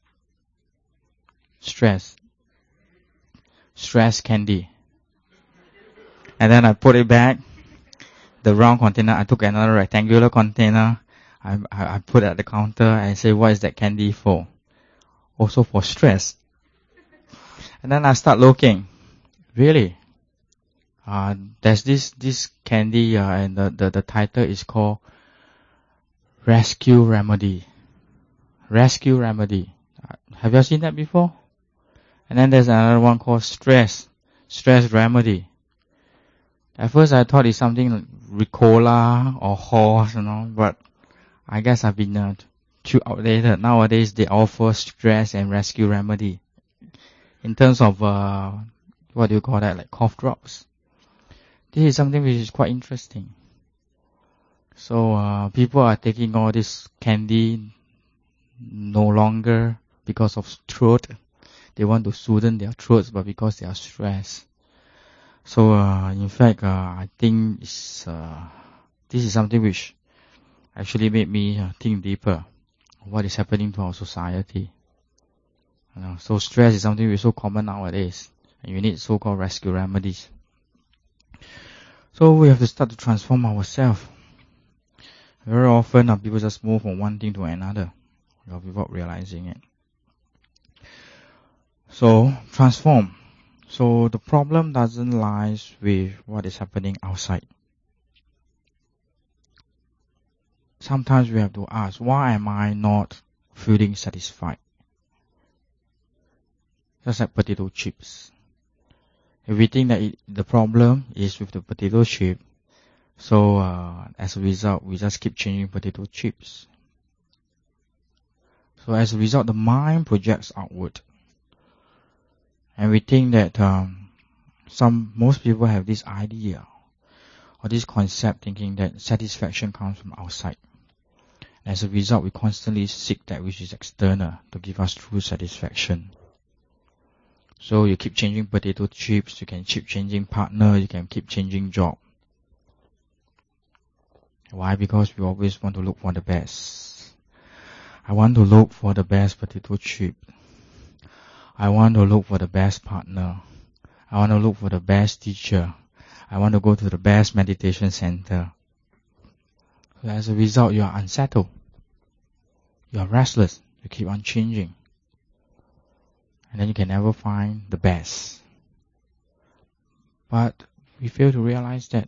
Stress. Stress candy. And then I put it back. The round container, I took another rectangular container. I, I, I put it at the counter and I said, what is that candy for? Also for stress. And then I start looking. Really? Uh, there's this, this candy, uh, and the, the, the title is called Rescue Remedy. Rescue Remedy. Uh, have you seen that before? And then there's another one called Stress. Stress Remedy. At first I thought it's something like Ricola or horse, you know, but I guess I've been, uh, too outdated. Nowadays they offer stress and rescue remedy. In terms of, uh, what do you call that, like cough drops. This is something which is quite interesting. So, uh, people are taking all this candy no longer because of throat. They want to soothe their throats, but because they are stressed. So, uh, in fact, uh, I think it's, uh, this is something which actually made me uh, think deeper what is happening to our society. You know, so stress is something which is so common nowadays, and you need so-called rescue remedies. So we have to start to transform ourselves. Very often, uh, people just move from one thing to another, you know, without realizing it. So, transform. So the problem doesn't lie with what is happening outside. Sometimes we have to ask, why am I not feeling satisfied? Just like potato chips. If we think that it, the problem is with the potato chip, so uh, as a result, we just keep changing potato chips. So as a result, the mind projects outward. And we think that um, some most people have this idea or this concept thinking that satisfaction comes from outside. As a result, we constantly seek that which is external to give us true satisfaction. So you keep changing potato chips, you can keep changing partner, you can keep changing job. Why? Because we always want to look for the best. I want to look for the best potato chip. I want to look for the best partner. I want to look for the best teacher. I want to go to the best meditation center. So as a result, you are unsettled. You are restless. You keep on changing. And then you can never find the best. But we fail to realize that.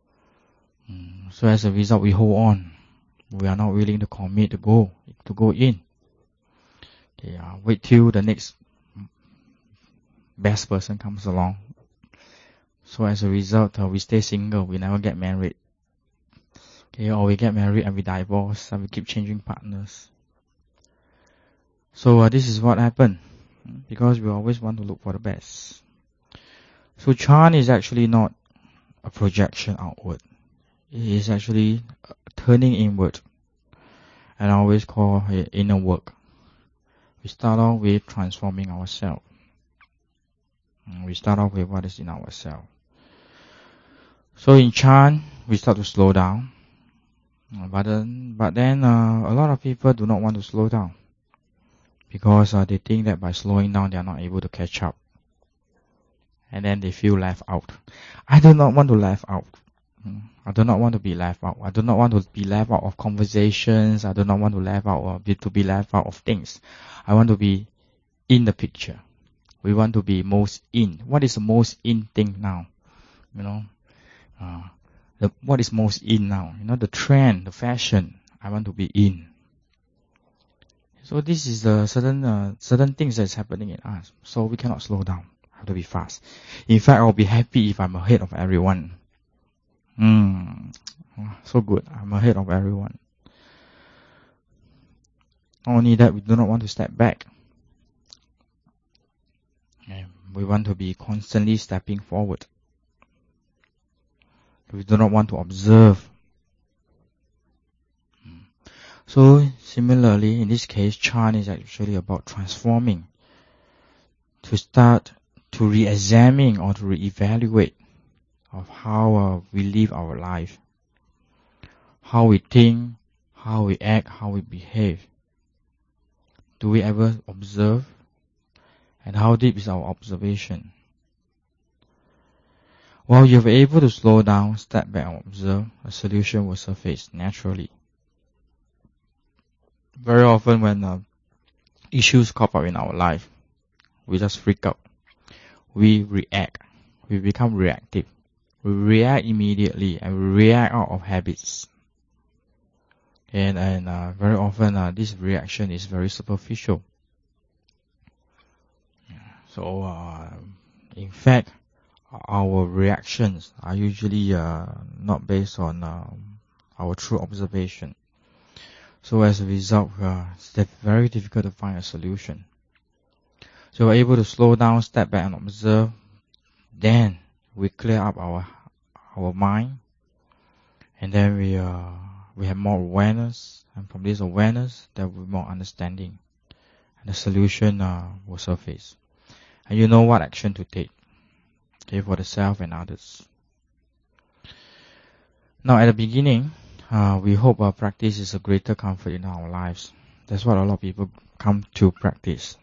So as a result, we hold on. We are not willing to commit to go, to go in. Okay, uh, wait till the next best person comes along. So as a result, uh, we stay single. We never get married. Okay, or we get married and we divorce and we keep changing partners. So uh, this is what happened. Because we always want to look for the best. So Chan is actually not a projection outward. It is actually turning inward. And I always call it inner work. We start off with transforming ourselves. We start off with what is in ourselves. So in Chan, we start to slow down. But then, but then uh, a lot of people do not want to slow down. Because uh, they think that by slowing down, they are not able to catch up. And then they feel left out. I do not want to left out. I do not want to be left out. I do not want to be left out of conversations. I do not want to left out or be, to be left out of things. I want to be in the picture. We want to be most in. What is the most in thing now? You know, uh, the, what is most in now? You know, the trend, the fashion. I want to be in. So this is the certain uh, certain things that's happening in us. So we cannot slow down. Have to be fast. In fact, I'll be happy if I'm ahead of everyone. Mm, so good. I'm ahead of everyone. Not only that, we do not want to step back. We want to be constantly stepping forward. We do not want to observe. So similarly, in this case, Chan is actually about transforming. To start to re-examine or to re-evaluate of how uh, we live our life. How we think, how we act, how we behave. Do we ever observe? And how deep is our observation? While you're able to slow down, step back and observe, a solution will surface naturally. Very often when uh, issues crop up in our life, we just freak out. We react. We become reactive. We react immediately and we react out of habits. And, and uh, very often uh, this reaction is very superficial. So, uh, in fact, our reactions are usually uh, not based on uh, our true observation. So as a result, uh, it's very difficult to find a solution. So we're able to slow down, step back and observe. Then we clear up our our mind. And then we uh, we have more awareness. And from this awareness, there will be more understanding. And the solution uh, will surface. And you know what action to take. Okay, for the self and others. Now, at the beginning, uh, we hope our practice is a greater comfort in our lives. That's what a lot of people come to practice.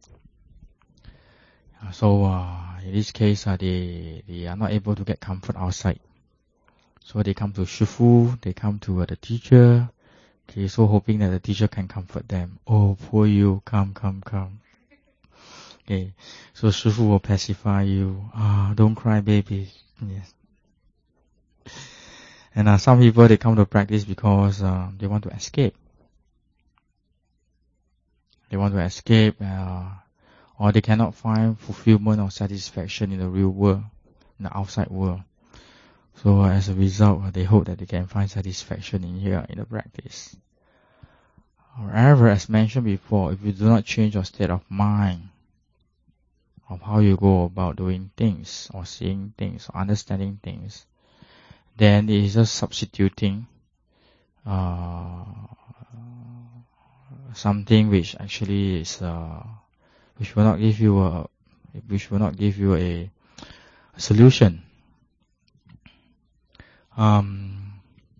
Uh, so, uh, in this case, uh, they they are not able to get comfort outside. So they come to Shifu, they come to uh, the teacher. Okay, so hoping that the teacher can comfort them. Oh, poor you, come, come, come. Okay, so Shifu will pacify you. Ah, don't cry, baby. Yes. And uh, some people, they come to practice because uh, they want to escape. They want to escape, uh, or they cannot find fulfillment or satisfaction in the real world, in the outside world. So uh, as a result, uh, they hope that they can find satisfaction in here, in the practice. However, as mentioned before, if you do not change your state of mind, of how you go about doing things, or seeing things, or understanding things, then it is just substituting uh, something which actually is, uh, which will not give you a, which will not give you a, a solution. Um,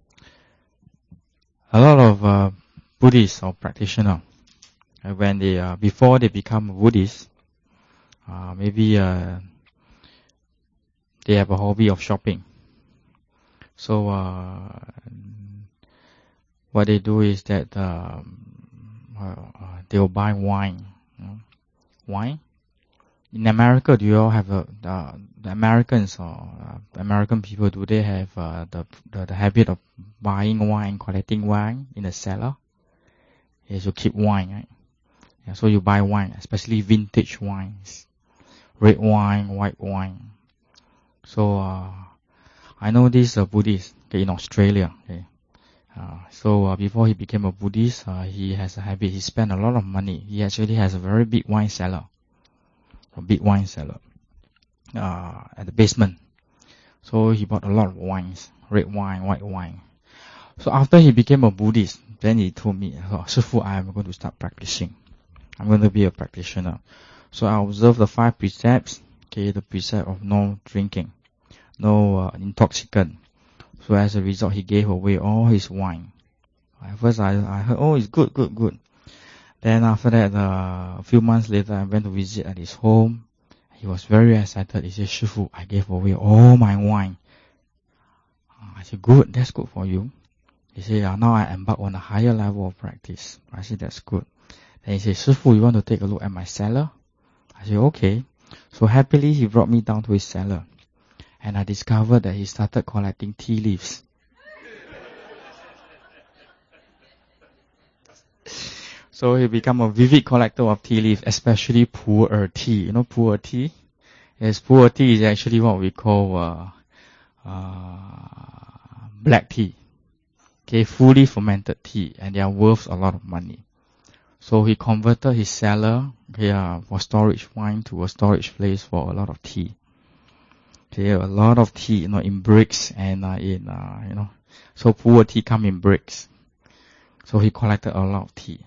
a lot of uh, Buddhists or practitioners, uh, when they uh, before they become Buddhists, uh, maybe uh, they have a hobby of shopping. So uh, what they do is that um, uh, they'll buy wine. You know? Wine. In America, do you all have a, uh, the Americans or uh, American people? Do they have uh, the, the the habit of buying wine, collecting wine in the cellar? Yes, you keep wine, right? Yeah, so you buy wine, especially vintage wines, red wine, white wine. So uh, I know this uh, Buddhist okay, in Australia. Okay. Uh, so uh, before he became a Buddhist, uh, he has a habit. He spent a lot of money. He actually has a very big wine cellar, a big wine cellar uh, at the basement. So he bought a lot of wines, red wine, white wine. So after he became a Buddhist, then he told me, oh, Shifu, I am going to start practicing. I'm going to be a practitioner. So I observe the five precepts. Okay, the precept of no drinking, no uh, intoxicant. So as a result, he gave away all his wine. At first, I, I heard, oh, it's good, good, good. Then after that, uh, a few months later, I went to visit at his home. He was very excited. He said, Shifu, I gave away all my wine. I said, good, that's good for you. He said, yeah, now I embark on a higher level of practice. I said, that's good. Then he said, Shifu, you want to take a look at my cellar? I said, okay. So happily, he brought me down to his cellar. And I discovered that he started collecting tea leaves. So he become a vivid collector of tea leaves, especially pu'er tea. You know pu'er tea? Yes, pu'er tea is actually what we call uh, uh, black tea. Okay, fully fermented tea, and they are worth a lot of money. So he converted his cellar okay, uh, for storage wine to a storage place for a lot of tea. Okay, a lot of tea, you know, in bricks and uh, in, uh, you know, so pu'er tea come in bricks. So he collected a lot of tea.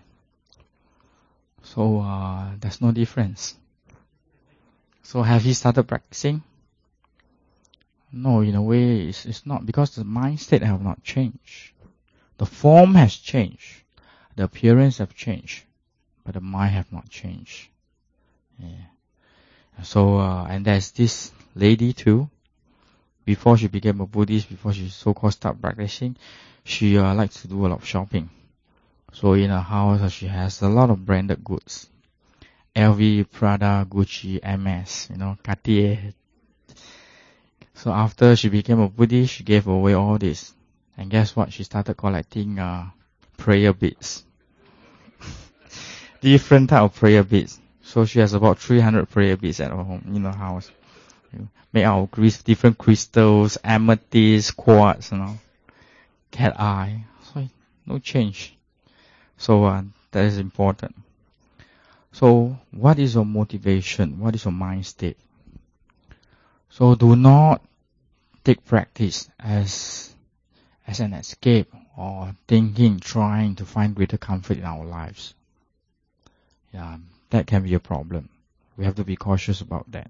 So uh, there's no difference. So have he started practicing? No, in a way, it's, it's not, because the mind state have not changed. The form has changed. The appearance have changed. But the mind have not changed. Yeah. So, uh, and there's this lady too. Before she became a Buddhist, before she so-called started practicing, she uh, likes to do a lot of shopping. So in her house, uh, she has a lot of branded goods. L V, Prada, Gucci, M S, you know, Cartier. So after she became a Buddhist, she gave away all this. And guess what? She started collecting uh, prayer beads. Different type of prayer beads. So she has about three hundred prayer beads at her home, in her house. Made out of different crystals, amethyst, quartz, you know, cat eye. So no change. So uh, that is important. So what is your motivation? What is your mind state? So do not take practice as as an escape or thinking, trying to find greater comfort in our lives. Yeah, that can be a problem. We have to be cautious about that.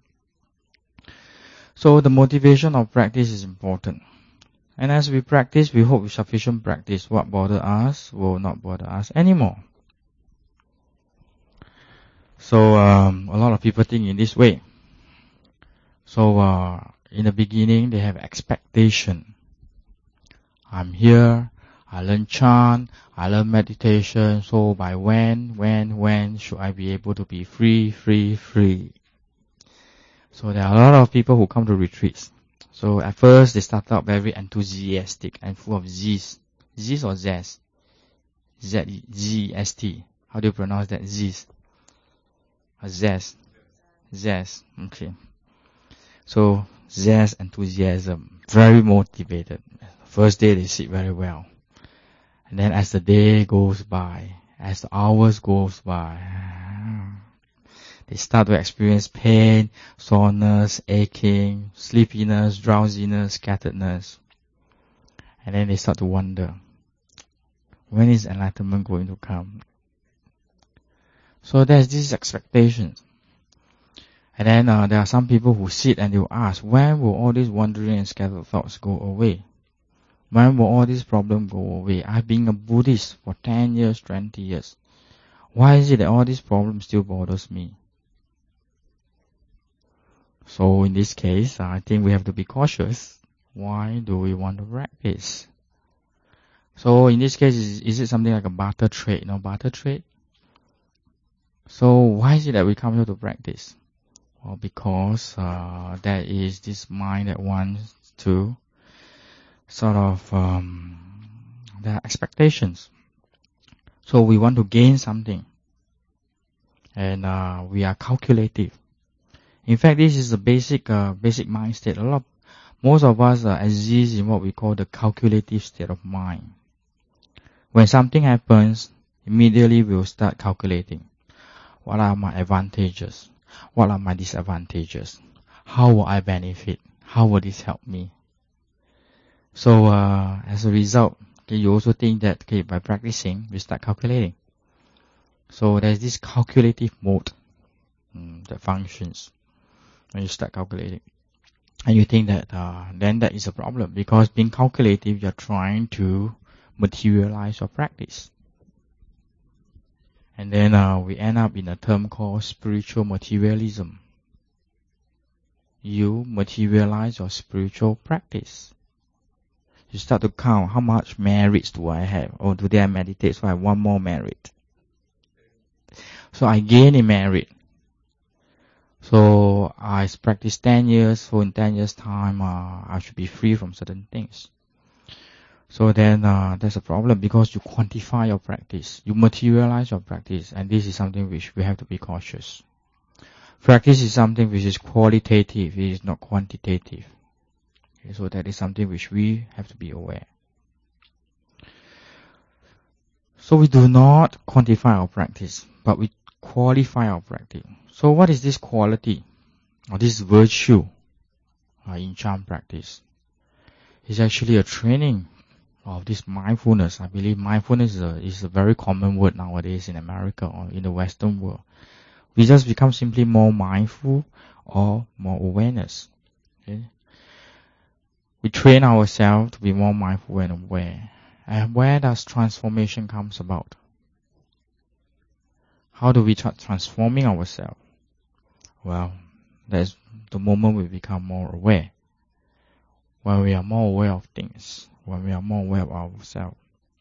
So the motivation of practice is important. And as we practice, we hope with sufficient practice, what bothers us will not bother us anymore. So um, a lot of people think in this way. So uh, in the beginning, they have expectation. I'm here, I learn chant, I learn meditation, so by when, when, when should I be able to be free, free, free? So there are a lot of people who come to retreats. So at first they start out very enthusiastic and full of zest. Zest or zest? Z Z S T. How do you pronounce that? Zest. A zest. Zest. Okay. So zest, enthusiasm, very motivated. First day they sit very well. And then as the day goes by, as the hours goes by, they start to experience pain, soreness, aching, sleepiness, drowsiness, scatteredness. And then they start to wonder, when is enlightenment going to come? So there's these expectations. And then uh, there are some people who sit and they will ask, when will all these wandering and scattered thoughts go away? When will all these problems go away? I've been a Buddhist for ten years, twenty years. Why is it that all these problems still bothers me? So in this case, I think we have to be cautious. Why do we want to practice? So in this case, is, is it something like a barter trade? You know, barter trade? So why is it that we come here to practice? Well, because uh, there is this mind that wants to sort of, um, there are expectations. So we want to gain something. And uh, we are calculative. In fact, this is the basic uh, basic mind state. A lot, most of us uh, exist in what we call the calculative state of mind. When something happens, immediately we'll start calculating. What are my advantages? What are my disadvantages? How will I benefit? How will this help me? So uh, as a result, okay, you also think that okay, by practicing, we start calculating. So there's this calculative mode um, that functions when you start calculating. And you think that uh, then that is a problem, because being calculative, you're trying to materialize your practice. And then uh, we end up in a term called spiritual materialism. You materialize your spiritual practice. You start to count, how much merits do I have? Oh, today I meditate, so I have one more merit. So I gain a merit. So I practice ten years, so in ten years time, uh, I should be free from certain things. So then uh, that's a problem because you quantify your practice, you materialize your practice, and this is something which we have to be cautious. Practice is something which is qualitative, it is not quantitative. Okay, so that is something which we have to be aware. So we do not quantify our practice, but we qualify our practice. So what is this quality or this virtue uh, in Chan practice? It's actually a training of this mindfulness. I believe mindfulness is a, is a very common word nowadays in America or in the Western world. We just become simply more mindful or more awareness. Okay? We train ourselves to be more mindful and aware. And where does transformation comes about? How do we start transforming ourselves? Well, that's the moment we become more aware. When we are more aware of things, when we are more aware of ourselves.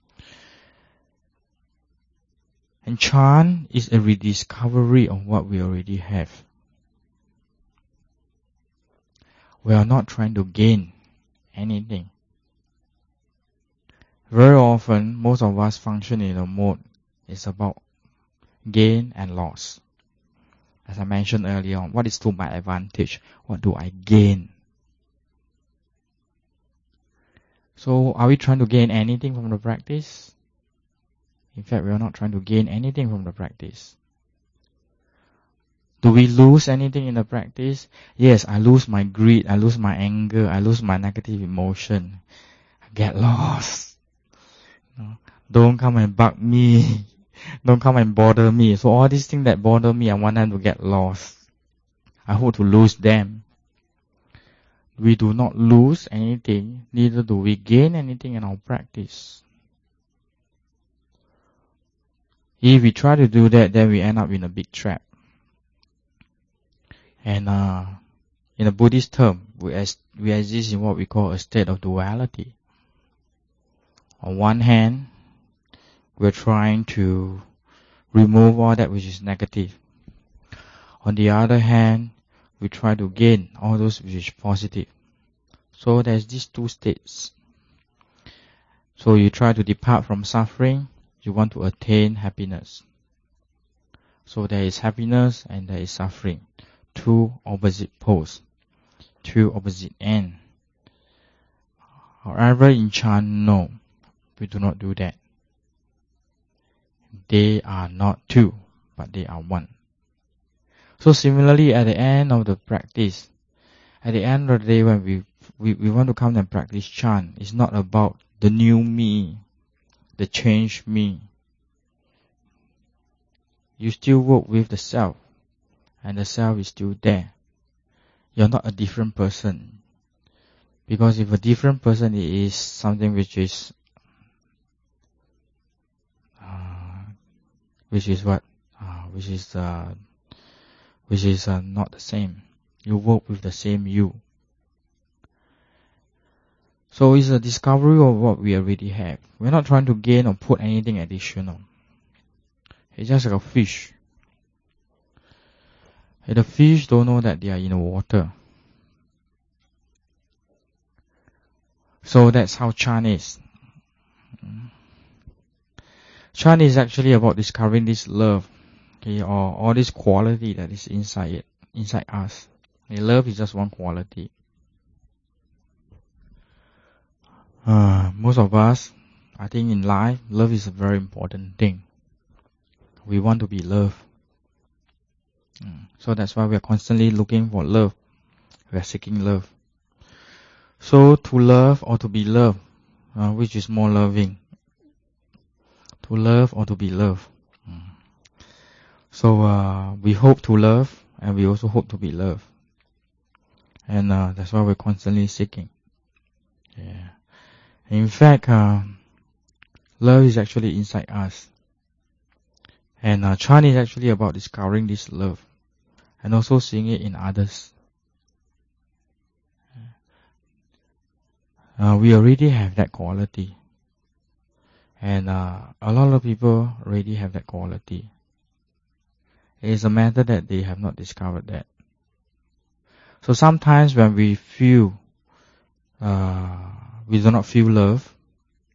And Chan is a rediscovery of what we already have. We are not trying to gain anything. Very often, most of us function in a mode. It's about gain and loss. As I mentioned earlier on, what is to my advantage? What do I gain? So, are we trying to gain anything from the practice? In fact, we are not trying to gain anything from the practice. Do we lose anything in the practice? Yes, I lose my greed, I lose my anger, I lose my negative emotion. I get lost. No, don't come and bug me. Don't come and bother me. So all these things that bother me, I want them to get lost. I hope to lose them. We do not lose anything, neither do we gain anything in our practice. If we try to do that, then we end up in a big trap. And uh, in a Buddhist term, we, as, we exist in what we call a state of duality. On one hand, we're trying to remove all that which is negative. On the other hand, we try to gain all those which is positive. So there's these two states. So you try to depart from suffering, you want to attain happiness. So there is happiness and there is suffering. Two opposite poles, two opposite ends. However, in Chan, no, we do not do that. They are not two, but they are one. So similarly, at the end of the practice, at the end of the day when we, we, we want to come and practice Chan, it's not about the new me, the changed me. You still work with the self, and the self is still there. You're not a different person. Because if a different person is something which is uh, which is what? Uh, which is uh, which is uh, not the same. You work with the same you. So it's a discovery of what we already have. We're not trying to gain or put anything additional. It's just like a fish. And the fish don't know that they are in the water. So that's how Chan is. Chan is actually about discovering this love, okay, or all this quality that is inside it, inside us. Okay, love is just one quality. Uh, most of us, I think in life, love is a very important thing. We want to be loved. So that's why we are constantly looking for love. We are seeking love. So to love or to be loved, uh, which is more loving? To love or to be loved? Mm. So uh, we hope to love, and we also hope to be loved. And uh, that's why we're constantly seeking. Yeah. In fact, uh, love is actually inside us. And uh, Chan is actually about discovering this love and also seeing it in others. Uh, we already have that quality. And uh, a lot of people already have that quality. It is a matter that they have not discovered that. So sometimes when we feel, uh, we do not feel love,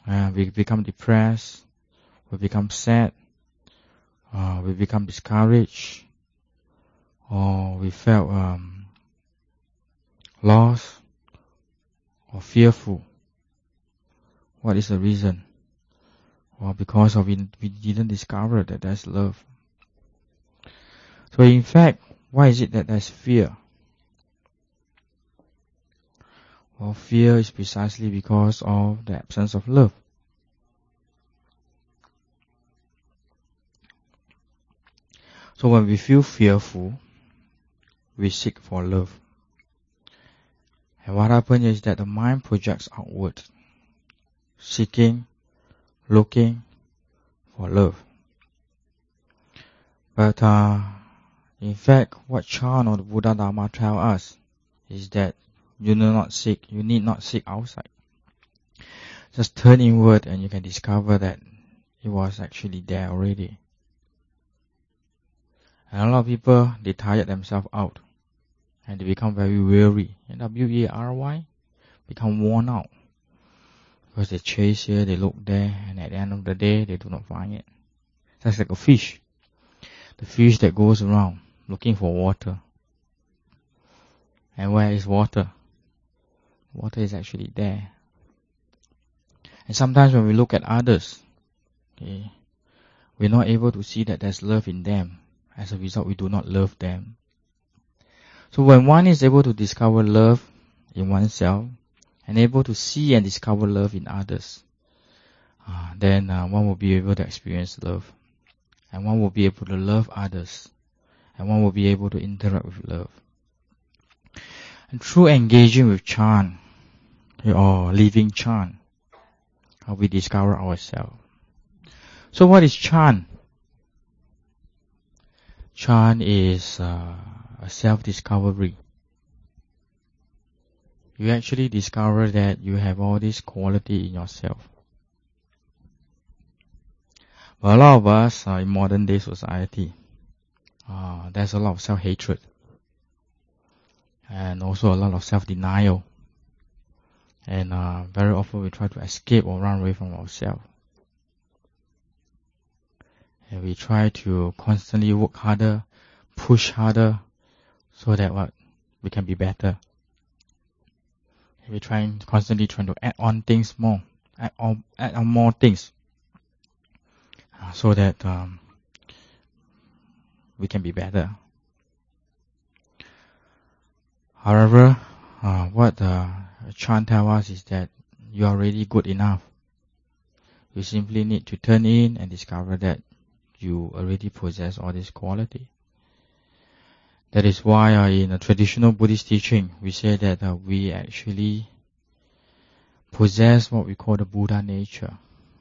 Uh, we become depressed, we become sad, uh, we become discouraged, or we felt um, lost or fearful. What is the reason? Well, because of we, we didn't discover that there's love. So in fact, why is it that there's fear? Well, fear is precisely because of the absence of love. So when we feel fearful, we seek for love. And what happens is that the mind projects outward, seeking, looking for love. But uh, in fact, what Chan or the Buddha Dharma tell us is that you do not seek, you need not seek outside. Just turn inward and you can discover that it was actually there already. And a lot of people, they tire themselves out and they become very weary. And W E R Y, become worn out. Because they chase here, they look there, and at the end of the day, they do not find it. Just like a fish. The fish that goes around looking for water. And where is water? Water is actually there. And sometimes when we look at others, okay, we're not able to see that there's love in them. As a result, we do not love them. So when one is able to discover love in oneself, and able to see and discover love in others, uh, then uh, one will be able to experience love. And one will be able to love others. And one will be able to interact with love. And through engaging with Chan, or living Chan, how we discover ourselves. So what is Chan? Chan is uh, a self-discovery. You actually discover that you have all this quality in yourself. But a lot of us uh, in modern day society, uh, there's a lot of self-hatred. And also a lot of self-denial. And uh, very often we try to escape or run away from ourselves. And we try to constantly work harder, push harder, so that what we can be better. And we try constantly trying to add on things more, add on, add on more things, uh, so that um, we can be better. However, uh, what uh, Chan tells us is that you are already good enough. You simply need to turn in and discover that you already possess all this quality. That is why uh, in a traditional Buddhist teaching, we say that uh, we actually possess what we call the Buddha nature.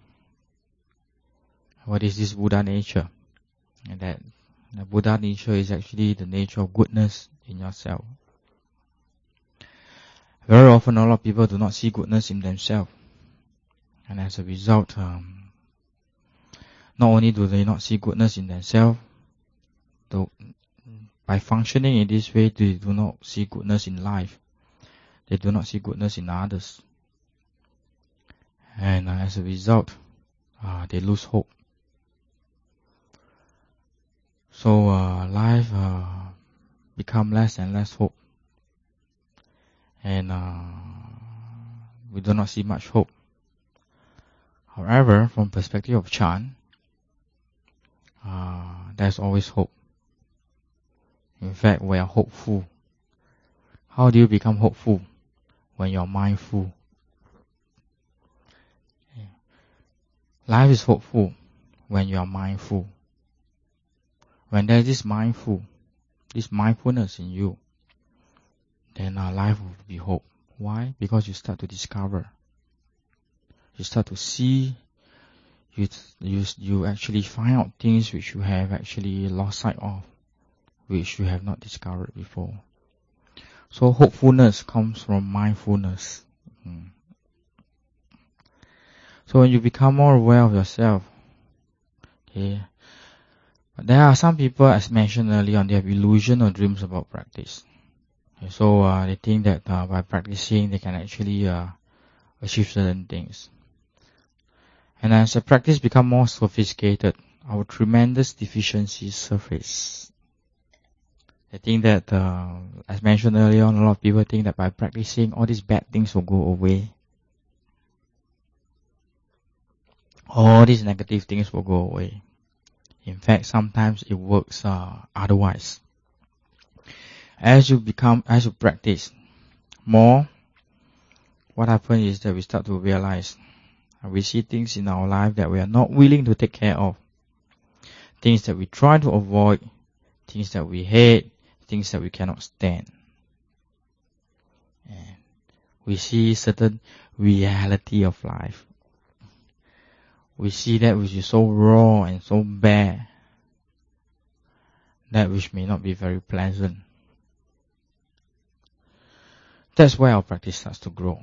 What is this Buddha nature? And that the Buddha nature is actually the nature of goodness in yourself. Very often, a lot of people do not see goodness in themselves. And as a result, um, not only do they not see goodness in themselves, though by functioning in this way, they do not see goodness in life. They do not see goodness in others. And uh, as a result, uh, they lose hope. So uh, life uh, become less and less hope. And uh, we do not see much hope. However, from perspective of Chan, uh, there's always hope. In fact, we are hopeful. How do you become hopeful? When you're mindful. Life is hopeful when you are mindful. When there is this mindful, this mindfulness in you, then our life will be hope. Why? Because you start to discover. You start to see. You, you, you actually find out things which you have actually lost sight of, which you have not discovered before. So hopefulness comes from mindfulness. Hmm. So when you become more aware of yourself, okay, but there are some people, as mentioned earlier on, they have illusion or dreams about practice. Okay, so uh, they think that uh, by practicing they can actually uh, achieve certain things. And as the practice becomes more sophisticated, our tremendous deficiencies surface. I think that, uh, as mentioned earlier on, a lot of people think that by practicing, all these bad things will go away. All these negative things will go away. In fact, sometimes it works uh, otherwise. As you become, as you practice more, what happens is that we start to realize, uh, we see things in our life that we are not willing to take care of. Things that we try to avoid, things that we hate, things that we cannot stand. And we see certain reality of life. We see that which is so raw and so bad, that which may not be very pleasant. That's where our practice starts to grow.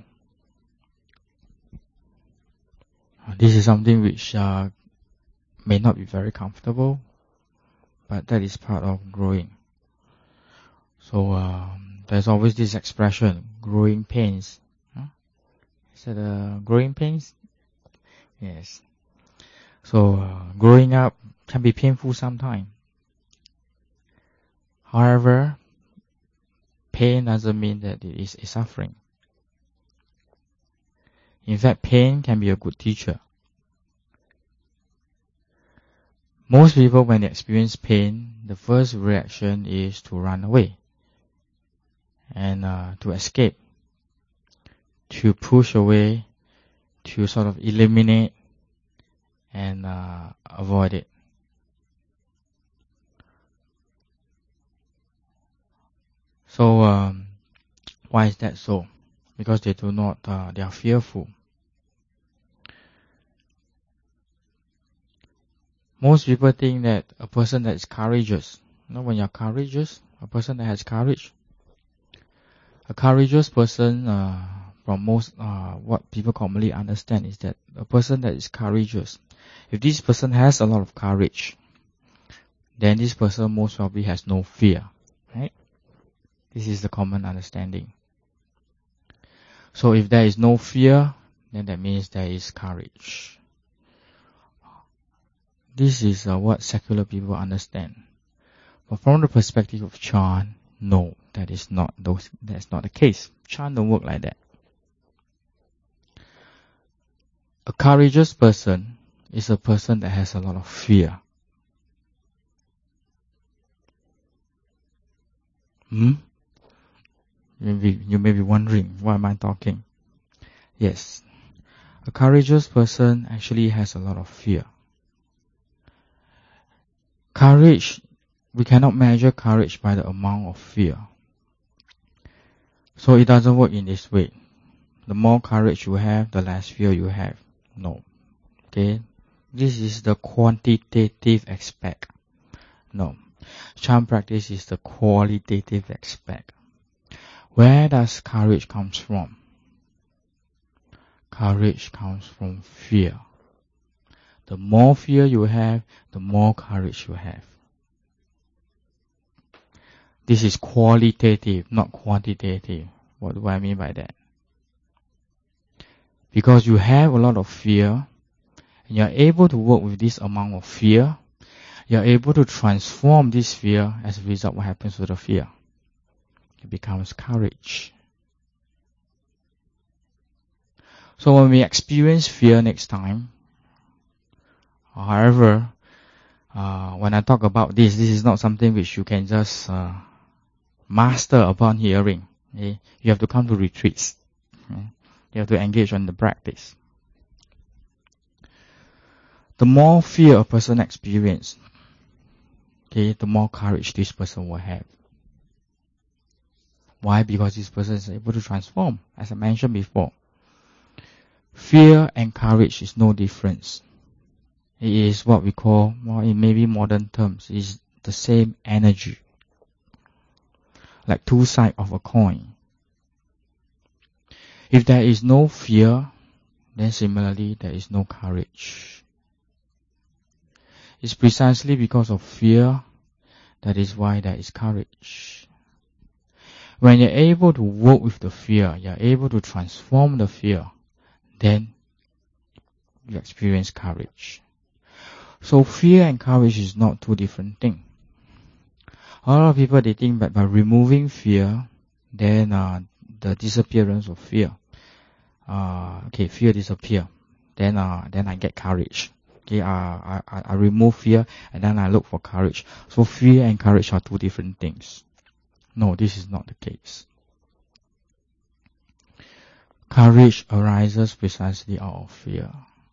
This is something which uh, may not be very comfortable, but that is part of growing. So uh, there's always this expression, growing pains. Huh? Is that uh, growing pains? Yes. So uh, growing up can be painful sometimes. However, pain doesn't mean that it is a suffering. In fact, pain can be a good teacher. Most people, when they experience pain, the first reaction is to run away and uh, to escape, to push away, to sort of eliminate and uh, avoid it. So, um, why is that so? Because they do not, uh, they are fearful. Most people think that a person that is courageous, you know, when you're courageous, a person that has courage, a courageous person, uh, from most, uh, what people commonly understand is that a person that is courageous, if this person has a lot of courage, then this person most probably has no fear, right? This is the common understanding. So if there is no fear, then that means there is courage. This is uh, what secular people understand. But from the perspective of Chan, no, that is not those. That's not the case. Chan don't work like that. A courageous person is a person that has a lot of fear. Hmm? Maybe you may be wondering, why am I talking? Yes. A courageous person actually has a lot of fear. Courage, we cannot measure courage by the amount of fear. So it doesn't work in this way. The more courage you have, the less fear you have. No. Okay? This is the quantitative aspect. No. Chan practice is the qualitative aspect. Where does courage comes from? Courage comes from fear. The more fear you have, the more courage you have. This is qualitative, not quantitative. What do I mean by that? Because you have a lot of fear, and you are able to work with this amount of fear, you are able to transform this fear. As a result, what happens to the fear? It becomes courage. So when we experience fear next time, however, uh, when I talk about this, this is not something which you can just uh, master upon hearing. Okay? You have to come to retreats. Okay? You have to engage on the practice. The more fear a person experiences, okay, the more courage this person will have. Why? Because this person is able to transform, as I mentioned before. Fear and courage is no difference. It is what we call, well, in maybe modern terms, is the same energy. Like two sides of a coin. If there is no fear, then similarly there is no courage. It's precisely because of fear that is why there is courage. When you're able to work with the fear, you're able to transform the fear, then you experience courage. So fear and courage is not two different things. A lot of people, they think that by removing fear, then uh, the disappearance of fear. Uh, okay, fear disappear. Then uh, then I get courage. Okay, uh, I, I, I remove fear and then I look for courage. So fear and courage are two different things. No, this is not the case. Courage arises precisely out of fear.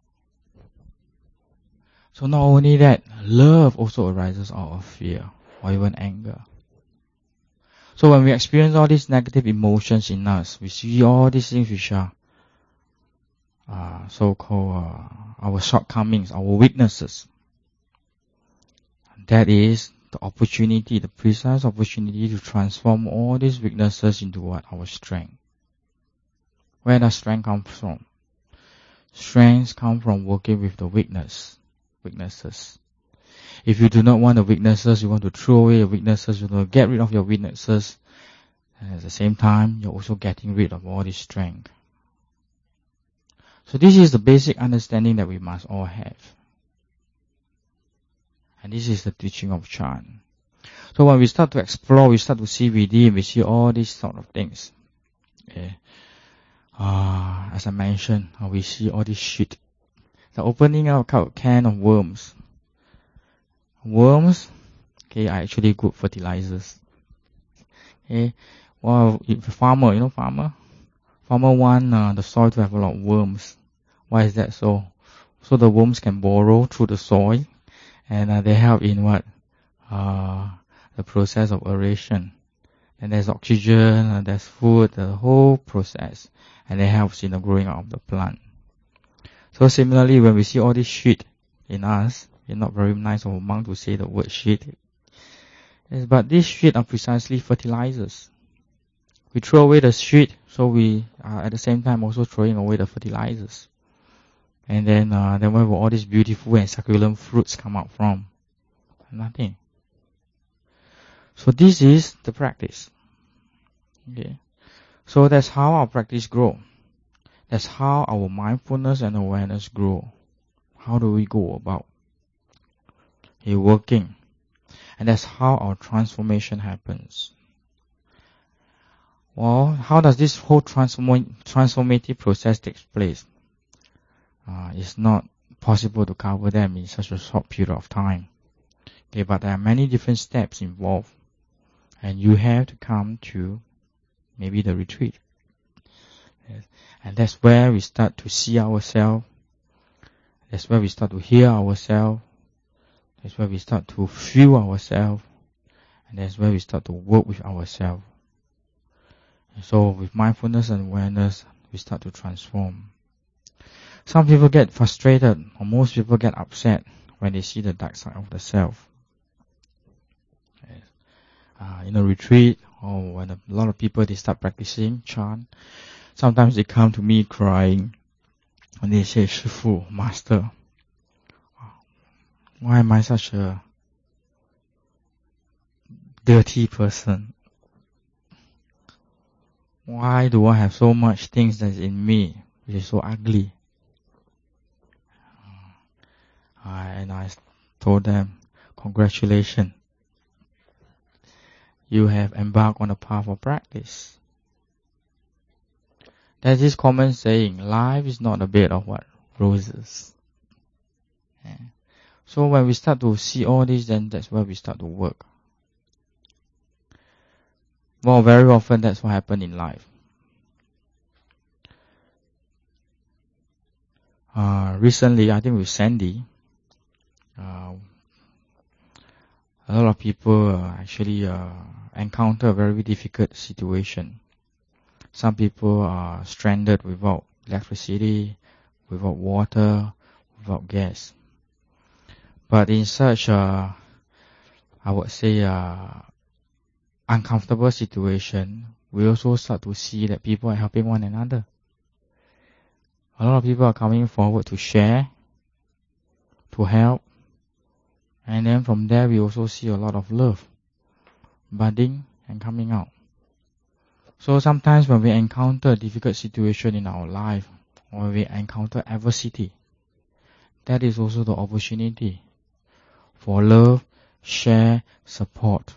So not only that, love also arises out of fear or even anger. So when we experience all these negative emotions in us, we see all these things which are uh, so-called uh, our shortcomings, our weaknesses. That is the opportunity, the precise opportunity to transform all these weaknesses into what? Our strength. Where does strength come from? Strengths come from working with the weakness, weaknesses. If you do not want the weaknesses, you want to throw away your weaknesses, you want to get rid of your weaknesses, and at the same time, you're also getting rid of all this strength. So this is the basic understanding that we must all have. And this is the teaching of Chan. So when we start to explore, we start to see within, we see all these sort of things. Okay. Uh, as I mentioned, we see all this shit. The opening of a can of worms. Worms, okay, are actually good fertilizers. Okay, well, if farmer, you know farmer? Farmer want uh, the soil to have a lot of worms. Why is that so? So the worms can burrow through the soil and uh, they help in what? Uh, the process of aeration. And there's oxygen, uh, there's food, the whole process. And it helps in the growing out of the plant. So similarly, when we see all this shit in us, it's not very nice of a monk to say the word shit. Yes, but these shit are precisely fertilizers. We throw away the shit, so we are at the same time also throwing away the fertilizers. And then, uh, then where will all these beautiful and succulent fruits come out from? Nothing. So this is the practice. Okay. So that's how our practice grow. That's how our mindfulness and awareness grow. How do we go about it working? And that's how our transformation happens. Well, how does this whole transform- transformative process take place? Uh, it's not possible to cover them in such a short period of time. Okay, but there are many different steps involved. And you have to come to maybe the retreat. Yes. And that's where we start to see ourselves. That's where we start to hear ourselves. That's where we start to feel ourselves. And that's where we start to work with ourselves. And so with mindfulness and awareness, we start to transform. Some people get frustrated, or most people get upset when they see the dark side of the self. Yes. Uh, in a retreat, or when a lot of people, they start practicing chant, sometimes they come to me crying, and they say, Shifu, Master, why am I such a dirty person? Why do I have so much things that's in me, which is so ugly? Uh, and I told them, congratulations. You have embarked on a path of practice. There's this common saying, life is not a bed of what? Roses. Yeah. So when we start to see all this, then that's where we start to work. Well, very often that's what happens in life. Uh, recently, I think with Sandy, uh, a lot of people uh, actually uh, encounter a very difficult situation. Some people are stranded without electricity, without water, without gas. But in such a, I would say, a uncomfortable situation, we also start to see that people are helping one another. A lot of people are coming forward to share, to help, and then from there we also see a lot of love budding and coming out. So sometimes when we encounter a difficult situation in our life, or we encounter adversity, that is also the opportunity for love, share, support.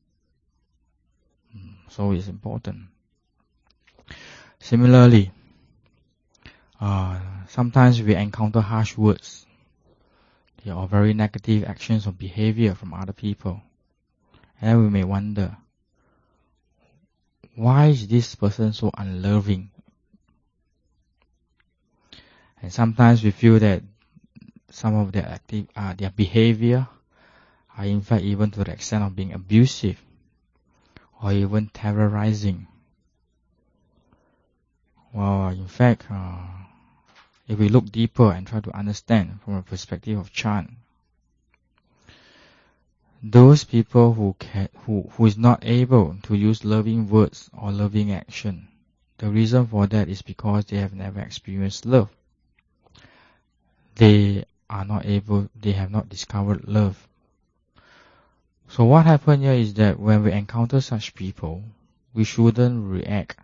So it's important. Similarly, uh, sometimes we encounter harsh words or very negative actions or behavior from other people. And we may wonder, why is this person so unloving? And sometimes we feel that some of their active, uh, their behavior are in fact even to the extent of being abusive or even terrorizing. Well, in fact, uh, if we look deeper and try to understand from a perspective of Chan, those people who can, who who is not able to use loving words or loving action, the reason for that is because they have never experienced love. They are not able, they have not discovered love. So what happens here is that when we encounter such people, we shouldn't react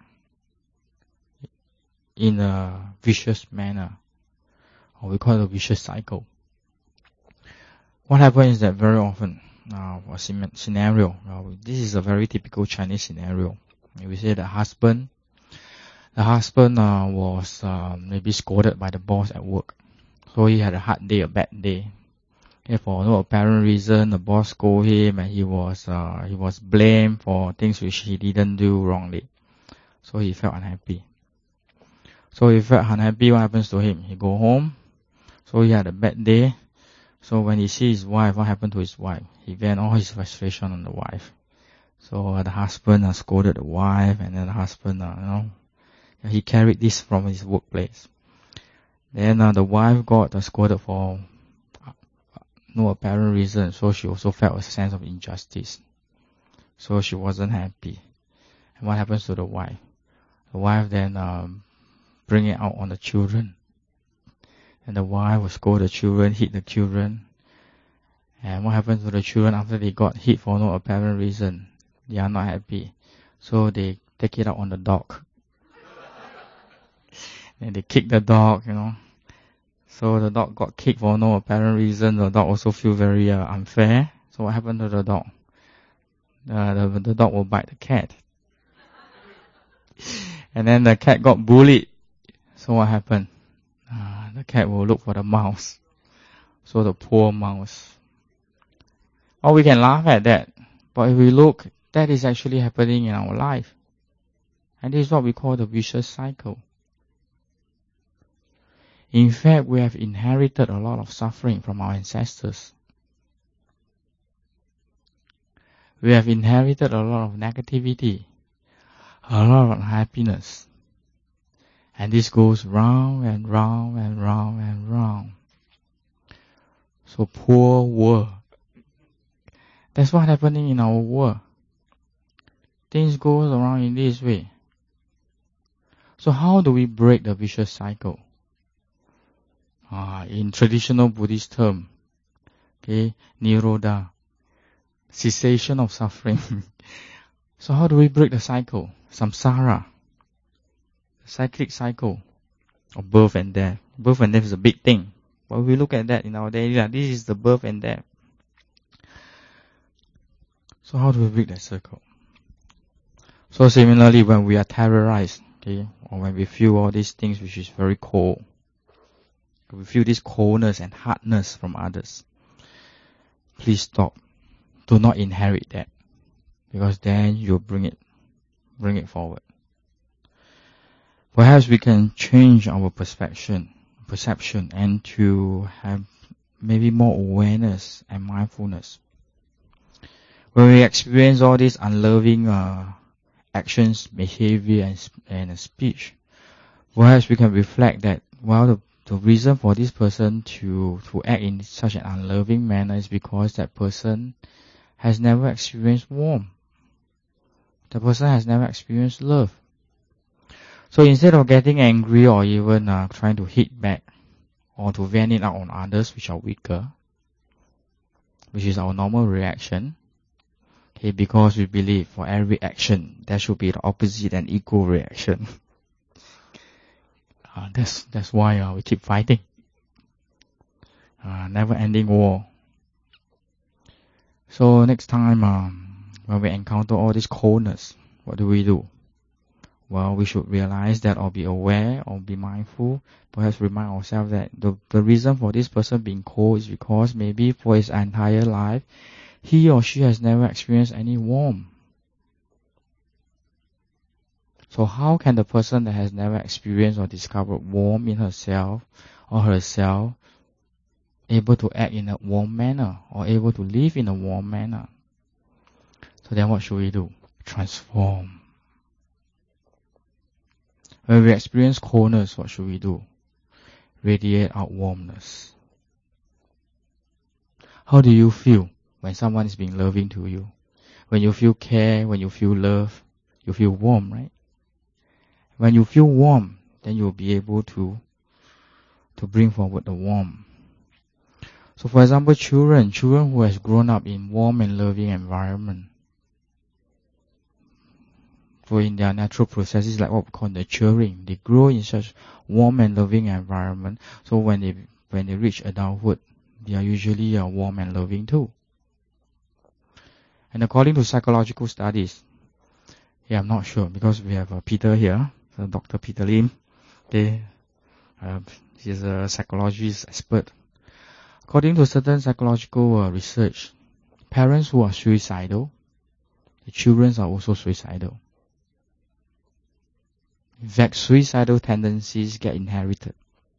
in a vicious manner, or we call it a vicious cycle. What happens is that very often, uh, a scenario, uh, this is a very typical Chinese scenario. We say the husband, the husband uh, was uh, maybe scolded by the boss at work. So he had a hard day, a bad day. And for no apparent reason, the boss scolded him, and he was uh, he was blamed for things which he didn't do wrongly. So he felt unhappy. So he felt unhappy. What happens to him? He go home. So he had a bad day. So when he sees his wife, what happened to his wife? He vent all his frustration on the wife. So uh, the husband uh, scolded the wife, and then the husband, uh, you know, he carried this from his workplace. Then uh, the wife got uh, scolded for no apparent reason, so she also felt a sense of injustice. So she wasn't happy. And what happens to the wife? The wife then um, bring it out on the children. And the wife will scold the children, hit the children. And what happens to the children after they got hit for no apparent reason? They are not happy. So they take it out on the dog. And they kick the dog, you know. So the dog got kicked for no apparent reason. The dog also feel very uh, unfair. So what happened to the dog? Uh, the, the dog will bite the cat. And then the cat got bullied. So what happened? Uh, the cat will look for the mouse. So the poor mouse. Or we can laugh at that. But if we look, that is actually happening in our life. And this is what we call the vicious cycle. In fact, we have inherited a lot of suffering from our ancestors. We have inherited a lot of negativity, a lot of unhappiness. And this goes round and round and round and round. So poor world. That's what's happening in our world. Things go around in this way. So how do we break the vicious cycle? Uh, in traditional Buddhist term, okay, Nirodha, cessation of suffering. So how do we break the cycle? Samsara, the cyclic cycle of birth and death. Birth and death is a big thing. But we look at that in our daily life, this is the birth and death. So how do we break that circle? So similarly, when we are terrorized, okay, or when we feel all these things which is very cold, we feel this coldness and hardness from others, please stop. Do not inherit that, because then you'll bring it, bring it forward. Perhaps we can change our perception, perception, and to have maybe more awareness and mindfulness. When we experience all these unloving uh, actions, behavior, and, and speech, perhaps we can reflect that, well, the The reason for this person to, to act in such an unloving manner is because that person has never experienced warmth. The person has never experienced love. So instead of getting angry or even uh, trying to hit back or to vent it out on others which are weaker, which is our normal reaction, okay, because we believe for every action there should be the opposite and equal reaction. Uh, that's that's why uh, we keep fighting. uh, never-ending war. So next time, um, when we encounter all this coldness, what do we do? Well, we should realize that or be aware or be mindful. Perhaps remind ourselves that the, the reason for this person being cold is because maybe for his entire life, he or she has never experienced any warmth. So how can the person that has never experienced or discovered warmth in herself or herself able to act in a warm manner or able to live in a warm manner? So then what should we do? Transform. When we experience coldness, what should we do? Radiate out warmness. How do you feel when someone is being loving to you? When you feel care, when you feel love, you feel warm, right? When you feel warm, then you'll be able to, to bring forward the warmth. So for example, children, children who has grown up in warm and loving environment, for in their natural processes, like what we call nurturing, they grow in such warm and loving environment. So when they when they reach adulthood, they are usually uh, warm and loving too. And according to psychological studies, yeah, I'm not sure because we have uh, Peter here, so Doctor Peter Lim. Okay, uh, he's a psychologist expert. According to certain psychological uh, research, parents who are suicidal, the children are also suicidal. In fact, suicidal tendencies get inherited.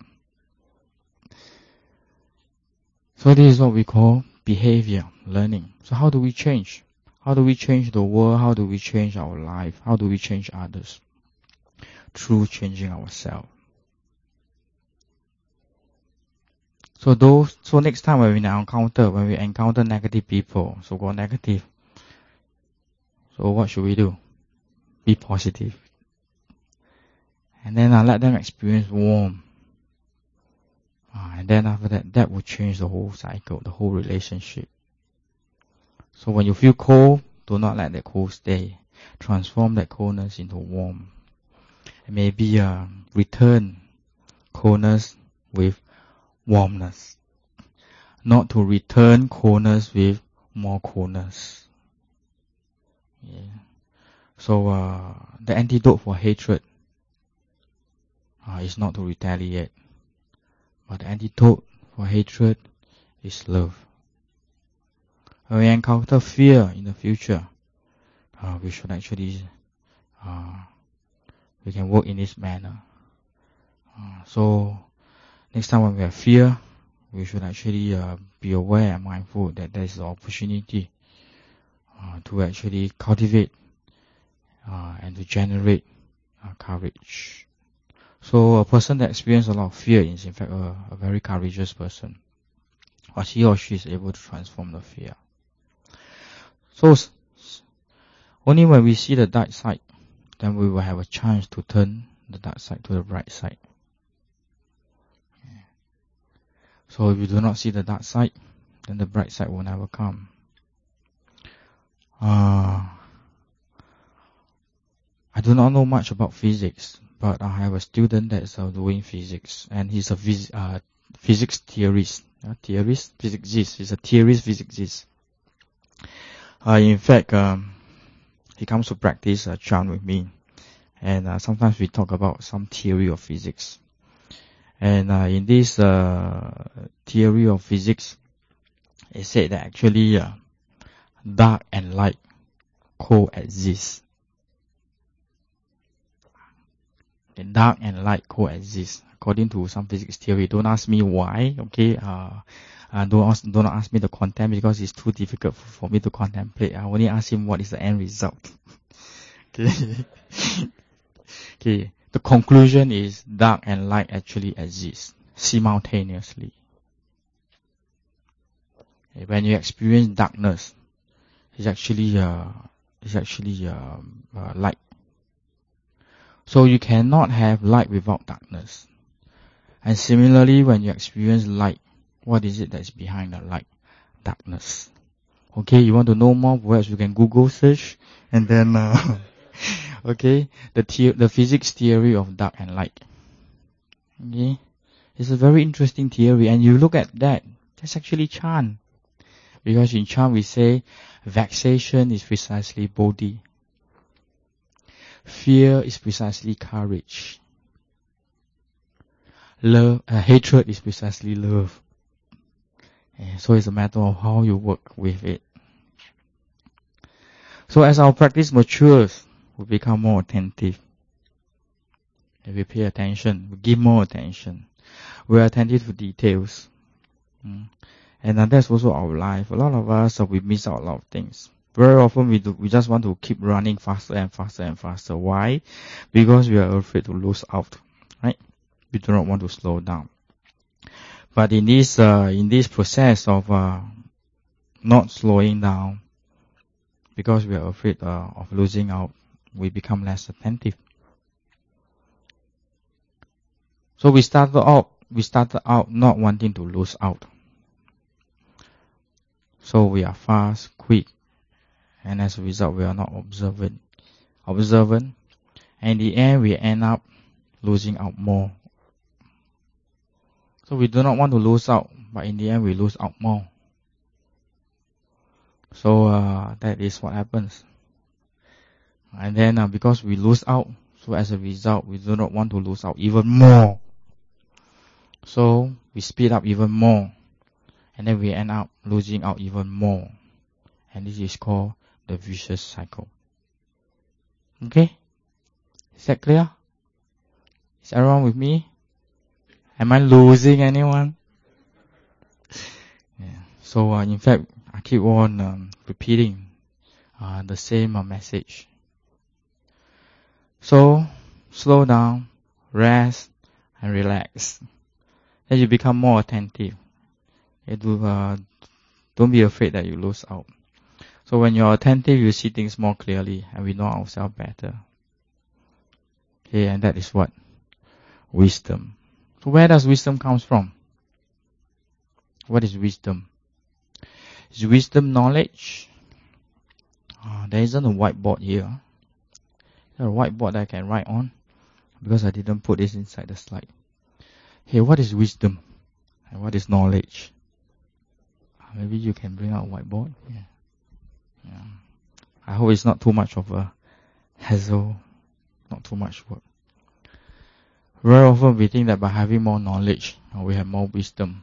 So this is what we call behavior, learning. So how do we change? How do we change the world? How do we change our life? How do we change others? Through changing ourselves. So those, so next time when we encounter, when we encounter negative people, so-called negative, so what should we do? Be positive. And then uh, let them experience warmth. Uh, and then after that, that will change the whole cycle, the whole relationship. So when you feel cold, do not let that cold stay. Transform that coldness into warmth. And maybe uh, return coldness with warmness. Not to return coldness with more coldness. Yeah. So uh, the antidote for hatred uh, is not to retaliate. But the antidote for hatred is love. When we encounter fear in the future, uh, we should actually, uh, we can work in this manner. Uh, so, next time when we have fear, we should actually uh, be aware and mindful that there is an opportunity uh, to actually cultivate uh, and to generate uh, courage. So a person that experiences a lot of fear is in fact a, a very courageous person. Or he or she is able to transform the fear. So only when we see the dark side, then we will have a chance to turn the dark side to the bright side. So if you do not see the dark side, then the bright side will never come. Uh, I do not know much about physics, but I have a student that is uh, doing physics, and he's a phys- uh, physics theorist. Uh, theorist? Physicist. He's a theorist physicist. Uh, in fact, um, he comes to practice uh, Chan with me, and uh, sometimes we talk about some theory of physics. And uh, in this uh, theory of physics, it said that actually uh, dark and light coexist. The dark and light coexist according to some physics theory. Don't ask me why, okay? Uh, uh, don't ask, don't ask me the content because it's too difficult for, for me to contemplate. I only ask him what is the end result. Okay. Okay. The conclusion is dark and light actually exist simultaneously. Okay. When you experience darkness, it's actually uh, it's actually uh, uh, light. So you cannot have light without darkness. And similarly, when you experience light, what is it that's behind the light? Darkness. Okay, you want to know more? Perhaps you can Google search, and then, uh, okay, the the, the physics theory of dark and light. Okay, It's a very interesting theory, and you look at that, that's actually Chan. Because in Chan we say, vexation is precisely bodhi. Fear is precisely courage. Love, uh, hatred is precisely love. And so it's a matter of how you work with it. So as our practice matures, we become more attentive. And we pay attention, we give more attention. We are attentive to details. Mm. And uh, that's also our life. A lot of us, uh, we miss out a lot of things. Very often we do, we just want to keep running faster and faster and faster. Why? Because we are afraid to lose out, right? We do not want to slow down. But in this, uh, in this process of, uh, not slowing down, because we are afraid, uh, of losing out, we become less attentive. So we started out, we started out not wanting to lose out. So we are fast, quick, and as a result, we are not observant. Observant, and in the end, we end up losing out more. So we do not want to lose out, but in the end, we lose out more. So uh, that is what happens. And then uh, because we lose out, so as a result, we do not want to lose out even more. So we speed up even more. And then we end up losing out even more. And this is called the vicious cycle. Okay? Is that clear? Is everyone with me? Am I losing anyone? Yeah. So uh, in fact, I keep on um, repeating uh, the same uh, message. So, slow down, rest, and relax. Then you become more attentive. You do, uh, don't be afraid that you lose out. So when you're attentive, you see things more clearly, and we know ourselves better. Okay, and that is what? Wisdom. So where does wisdom come from? What is wisdom? Is wisdom knowledge? Uh, there isn't a whiteboard here. Is there a whiteboard that I can write on? Because I didn't put this inside the slide. Hey, what is wisdom? And what is knowledge? Maybe you can bring out a whiteboard. Yeah. Yeah. I hope it's not too much of a hassle, not too much work. Very often we think that by having more knowledge, uh, we have more wisdom.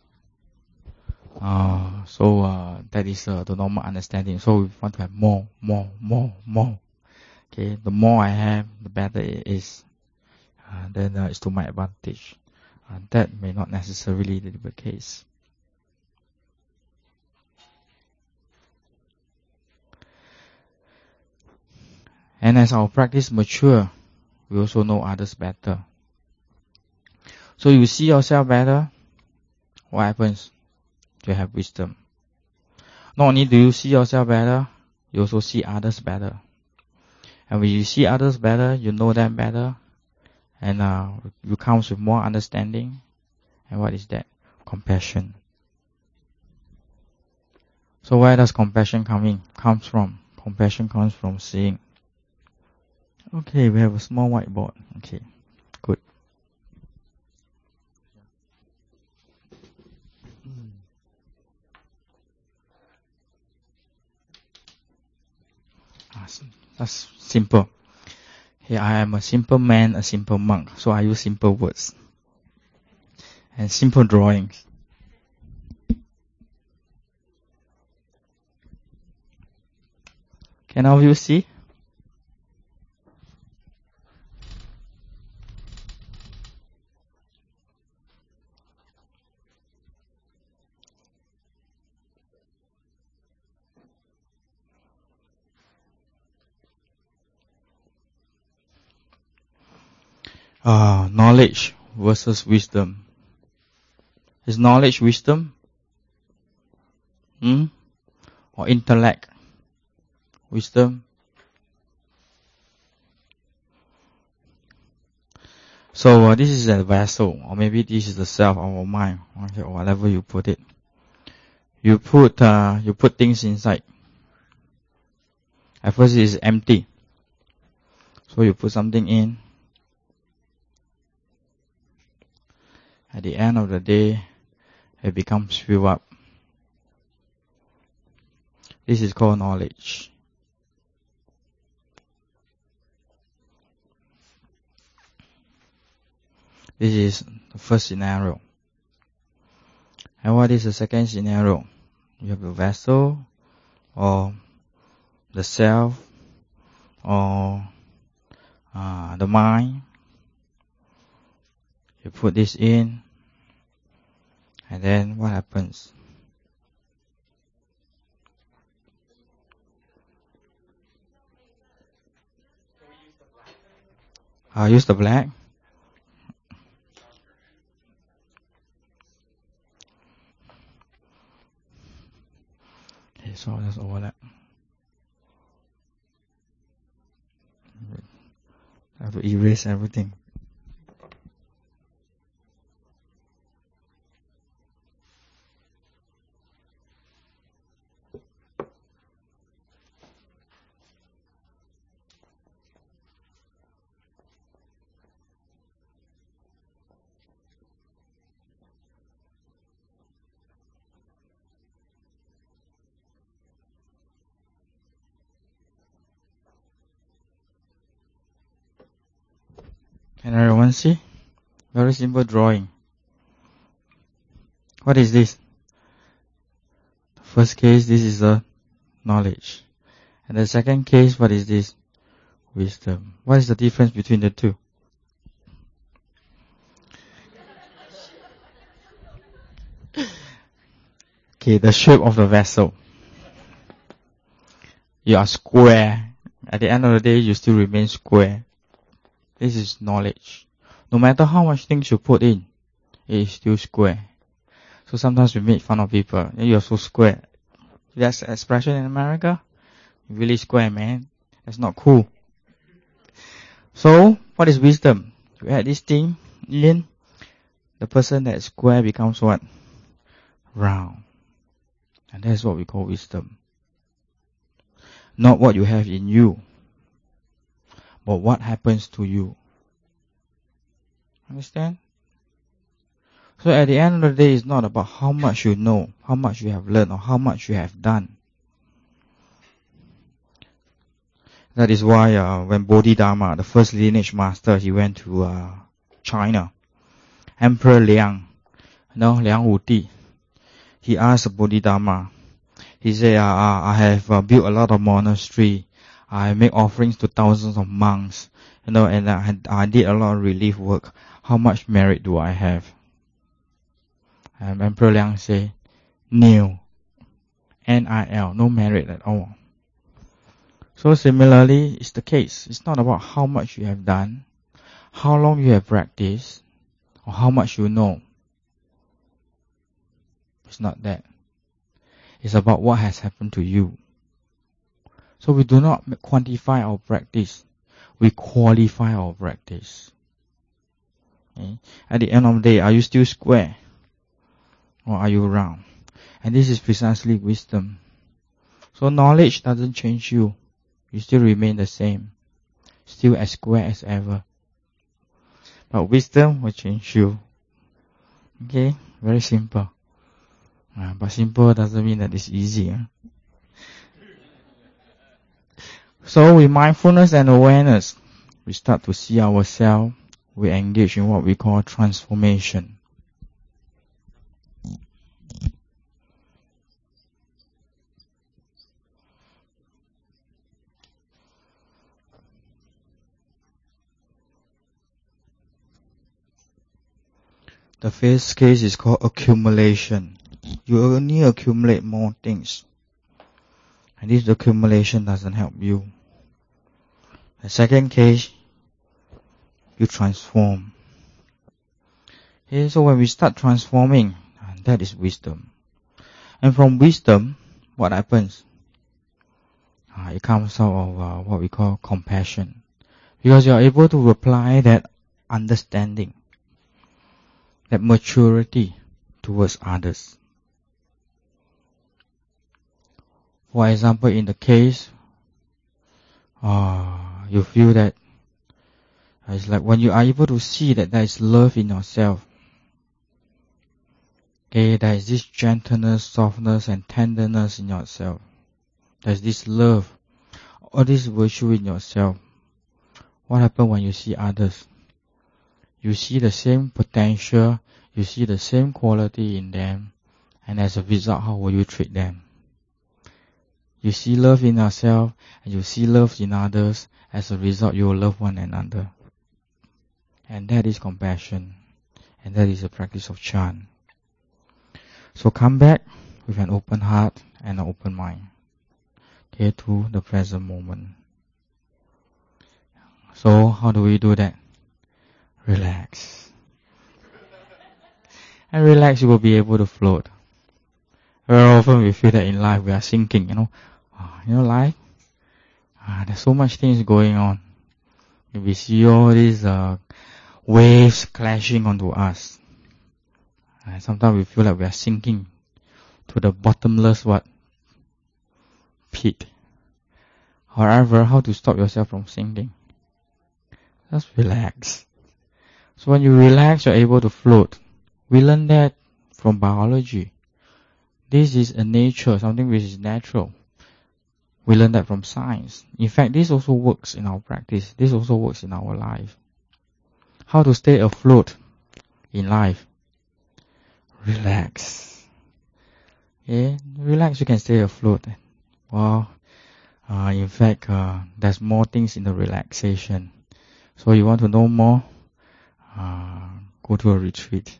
Uh, so uh, that is uh, the normal understanding. So we want to have more, more, more, more. Okay, the more I have, the better it is. Uh, then uh, it's to my advantage. Uh, that may not necessarily be the case. And as our practice mature, we also know others better. So you see yourself better, what happens? You have wisdom. Not only do you see yourself better, you also see others better. And when you see others better, you know them better, and uh, you come with more understanding. And what is that? Compassion. So where does compassion come in? Comes from? Compassion comes from seeing. Okay, we have a small whiteboard. Okay, good. That's simple. Here I am a simple man, a simple monk. So I use simple words and simple drawings. Can all of you see? Uh, knowledge versus wisdom. Is knowledge wisdom? Hmm? Or intellect? Wisdom? So uh, this is a vessel, or maybe this is the self or mind, okay, or whatever you put it. You put uh, you put things inside. At first it is empty. So you put something in. At the end of the day, it becomes filled up. This is called knowledge. This is the first scenario. And what is the second scenario? You have the vessel, or the self, or uh, the mind. You put this in, and then what happens? I'll use the black. Okay, so that's overlap. I have to erase everything. Can everyone see? Very simple drawing. What is this? The first case, this is the knowledge. And the second case, what is this? Wisdom. What is the difference between the two? Okay, the shape of the vessel. You are square. At the end of the day, you still remain square. This is knowledge. No matter how much things you put in, it is still square. So sometimes we make fun of people. You're so square. That's the expression in America. You're really square, man. That's not cool. So, what is wisdom? You add this thing in, the person that is square becomes what? Round. And that's what we call wisdom. Not what you have in you, but what happens to you. Understand? So at the end of the day, it's not about how much you know, how much you have learned, or how much you have done. That is why uh, when Bodhidharma, the first lineage master, he went to uh, China, Emperor Liang, you know, Liang Wuti, he asked Bodhidharma, he said, uh, I have uh, built a lot of monastery, I make offerings to thousands of monks, you know, and I, I did a lot of relief work. How much merit do I have? And Emperor Liang said, nil. N I L, no merit at all. So similarly, it's the case. It's not about how much you have done, how long you have practiced, or how much you know. It's not that. It's about what has happened to you. So we do not quantify our practice. We qualify our practice. Okay? At the end of the day, are you still square? Or are you round? And this is precisely wisdom. So knowledge doesn't change you. You still remain the same. Still as square as ever. But wisdom will change you. Okay? Very simple. Uh, but simple doesn't mean that it's easy. Huh? So with mindfulness and awareness, we start to see ourselves. We engage in what we call transformation. The first case is called accumulation. You only accumulate more things. And this accumulation doesn't help you. The second case, you transform. Okay, so when we start transforming, that is wisdom. And from wisdom, what happens? Uh, it comes out of uh, what we call compassion. Because you are able to apply that understanding, that maturity towards others. For example, in the case, uh, you feel that it's like when you are able to see that there is love in yourself, Okay, there is this gentleness, softness, and tenderness in yourself. There's this love, all this virtue in yourself. What happens when you see others? You see the same potential, you see the same quality in them, and as a result, how will you treat them? You see love in yourself, and you see love in others. As a result, you will love one another. And that is compassion. And that is a practice of Chan. So come back with an open heart and an open mind. Okay, to the present moment. So how do we do that? Relax. And relax, you will be able to float. Very often we feel that in life we are sinking, you know. Oh, you know, life, ah, there's so much things going on. We see all these uh, waves clashing onto us. And sometimes we feel like we are sinking to the bottomless what? Pit. However, how to stop yourself from sinking? Just relax. So when you relax, you're able to float. We learn that from biology. This is a nature, something which is natural. We learn that from science. In fact, this also works in our practice. This also works in our life. How to stay afloat in life? Relax. Yeah, relax, you can stay afloat. Well, uh, in fact, uh, there's more things in the relaxation. So you want to know more? Uh, go to a retreat.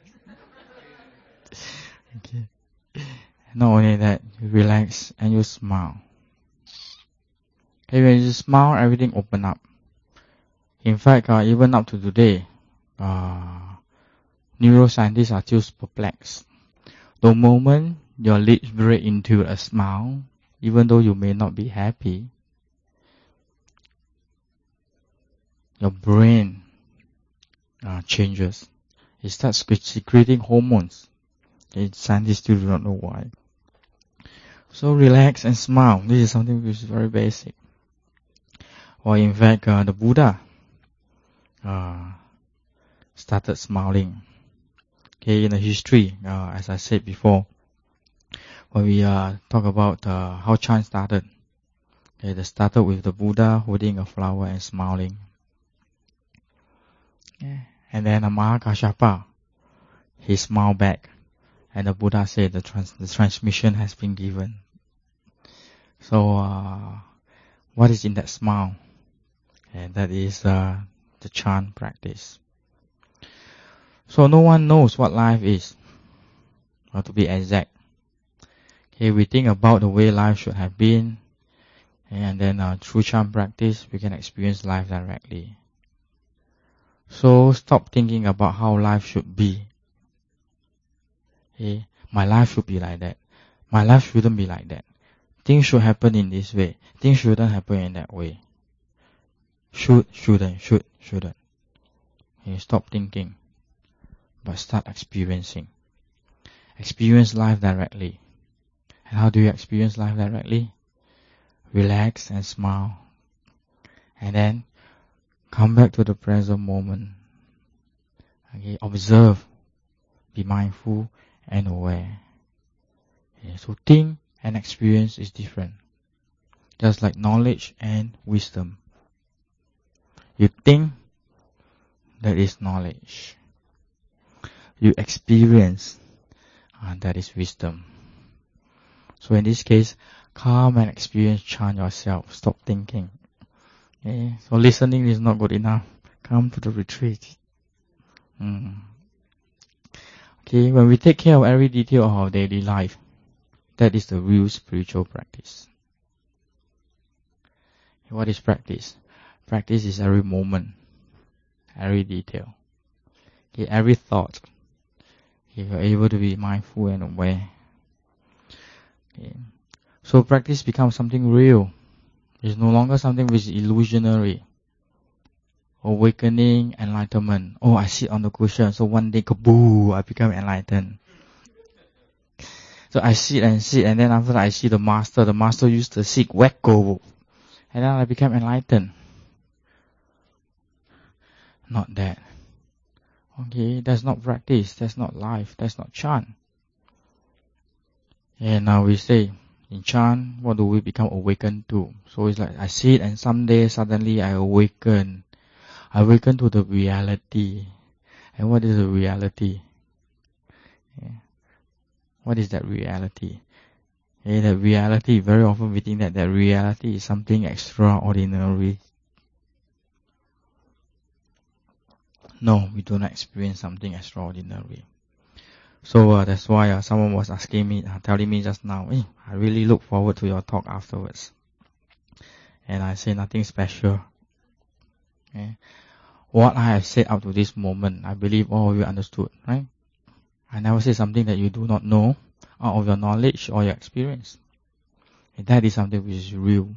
Okay. Not only that, you relax and you smile. Okay, when you smile, everything open up. In fact, uh, even up to today, uh, neuroscientists are still perplexed. The moment your lips break into a smile, even though you may not be happy, your brain uh, changes. It starts secreting hormones. Okay, scientists still do not know why. So relax and smile. This is something which is very basic. Or in fact, uh, the Buddha uh, started smiling. Okay, in the history, uh, as I said before, when we uh, talk about uh, how Chan started, okay, they started with the Buddha holding a flower and smiling. Yeah. And then uh, Mahakashapa, he smiled back, and the Buddha said the, trans- the transmission has been given. So, uh, what is in that smile? And that is uh, the Chan practice. So no one knows what life is, or to be exact. Okay, we think about the way life should have been, and then uh, through Chan practice, we can experience life directly. So stop thinking about how life should be. Okay, my life should be like that. My life shouldn't be like that. Things should happen in this way. Things shouldn't happen in that way. Should, shouldn't, should, shouldn't. Okay, stop thinking, but start experiencing. Experience life directly. And how do you experience life directly? Relax and smile. And then come back to the present moment. Okay, observe. Be mindful and aware. Okay, so think and experience is different. Just like knowledge and wisdom. You think, that is knowledge. You experience, uh, that is wisdom. So in this case, come and experience Chan yourself. Stop thinking. Okay? So listening is not good enough. Come to the retreat. Mm. Okay, when we take care of every detail of our daily life, that is the real spiritual practice. What is practice? Practice is every moment, every detail, okay, every thought. If you're able to be mindful and aware. Okay. So practice becomes something real. It's no longer something which is illusionary. Awakening, enlightenment. Oh, I sit on the cushion, so one day, kaboo, I become enlightened. So I sit and sit, and then after that I see the master. The master used the stick, whack go, and then I become enlightened. Not that. Okay, that's not practice. That's not life. That's not Chan. And now we say, in chant, what do we become awakened to? So it's like I sit and someday suddenly I awaken. I awaken to the reality. And what is the reality? Yeah. What is that reality? Yeah, that reality, very often we think that that reality is something extraordinary. No, we do not experience something extraordinary. So uh, that's why uh, someone was asking me, uh, telling me just now, hey, I really look forward to your talk afterwards. And I say nothing special. Okay. What I have said up to this moment, I believe all of you understood, right? I never say something that you do not know out of your knowledge or your experience. And that is something which is real.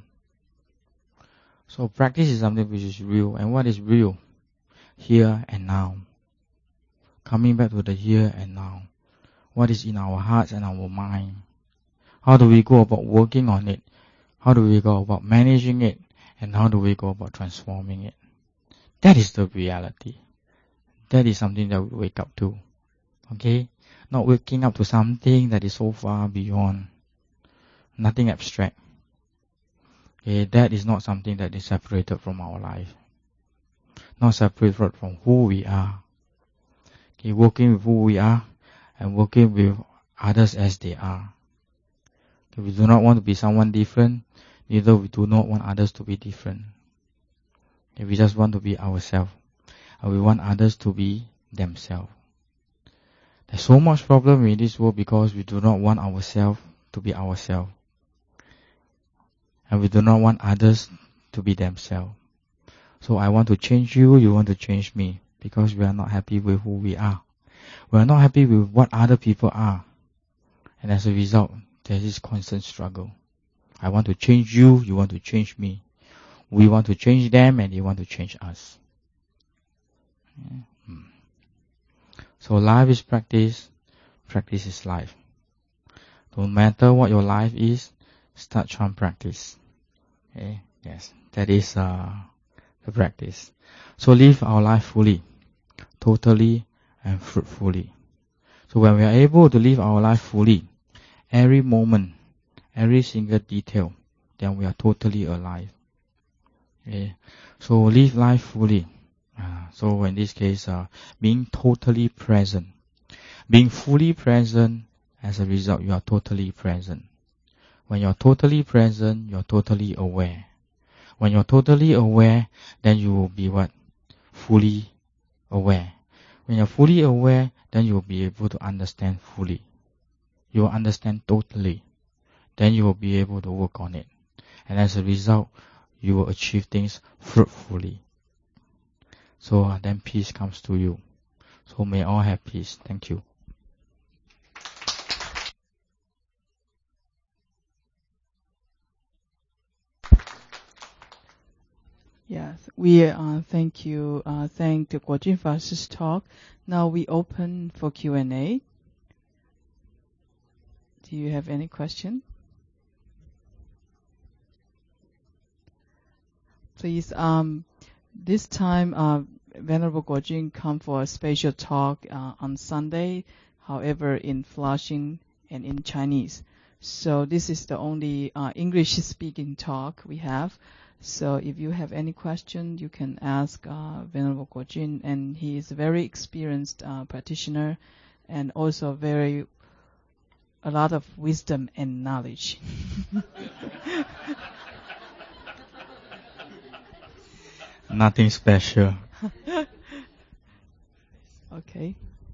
So practice is something which is real. And what is real? Here and now. Coming back to the here and now. What is in our hearts and our mind? How do we go about working on it? How do we go about managing it? And how do we go about transforming it? That is the reality. That is something that we wake up to. Okay? Not waking up to something that is so far beyond. Nothing abstract. Okay? That is not something that is separated from our life. Not separated from who we are. Okay? Working with who we are and working with others as they are. Okay? We do not want to be someone different. Neither we do not want others to be different. Okay? We just want to be ourselves. And we want others to be themselves. There's so much problem in this world because we do not want ourselves to be ourselves. And we do not want others to be themselves. So I want to change you, you want to change me. Because we are not happy with who we are. We are not happy with what other people are. And as a result, there is this constant struggle. I want to change you, you want to change me. We want to change them and they want to change us. Yeah. So life is practice, practice is life. No matter what your life is, start chant practice. Okay? Yes, that is uh, the practice. So live our life fully, totally and fruitfully. So when we are able to live our life fully, every moment, every single detail, then we are totally alive. Okay? So live life fully. Uh, so in this case, uh, being totally present. Being fully present, as a result, you are totally present. When you're totally present, you're totally aware. When you're totally aware, then you will be what? Fully aware. When you're fully aware, then you will be able to understand fully. You will understand totally. Then you will be able to work on it. And as a result, you will achieve things fruitfully. So uh, then peace comes to you. So may all have peace. Thank you. Yes, we uh, thank you. Uh, thank the Guojin Faster's talk. Now we open for Q and A. Do you have any question? Please, um, this time, uh, Venerable Guojin come for a special talk uh, on Sunday, however in Flushing and in Chinese. So this is the only uh, English-speaking talk we have. So if you have any question, you can ask uh, Venerable Guojin, and he is a very experienced uh, practitioner and also very a lot of wisdom and knowledge. Nothing special. Okay.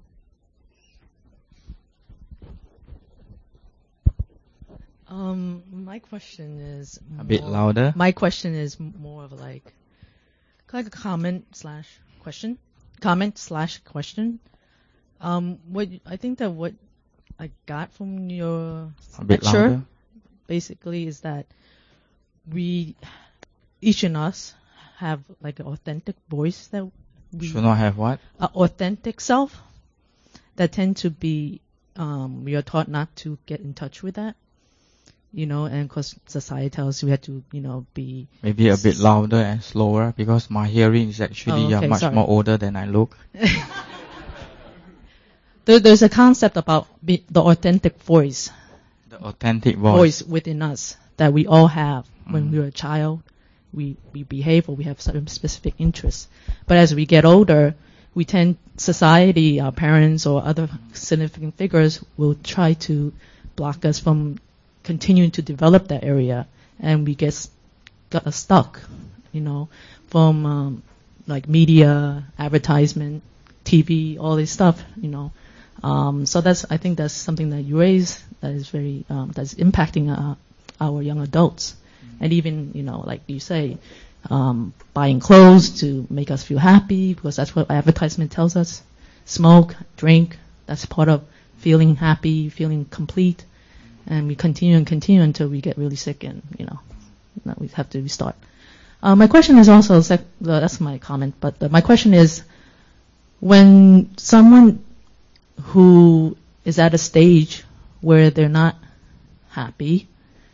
Um, my question is A bit more- louder. My question is more of like, like a comment slash question, comment slash question. Um, what I think that what I got from your A bit lecture louder. basically is that we, each in us, have like an authentic voice that we Should not have what? uh, authentic self that tend to be um, we are taught not to get in touch with that, you know, and because society tells we have to, you know, be Maybe a bit louder and slower because my hearing is actually Oh, okay, uh, much sorry. more older than I look. there, there's a concept about be, the authentic voice. The The authentic voice. voice within us that we all have when Mm. we were a child. We we behave or we have certain specific interests. But as we get older, we tend, society, our parents or other significant figures will try to block us from continuing to develop that area, and we get s- got stuck, you know, from um, like media, advertisement, T V, all this stuff, you know. Um, so that's, I think that's something that you raise that is very, um, that's impacting uh, our young adults. And even, you know, like you say, um, buying clothes to make us feel happy, because that's what advertisement tells us. Smoke, drink, that's part of feeling happy, feeling complete. And we continue and continue until we get really sick and, you know, that we have to restart. Uh, my question is also, sec- uh, that's my comment, but uh, my question is, when someone who is at a stage where they're not happy,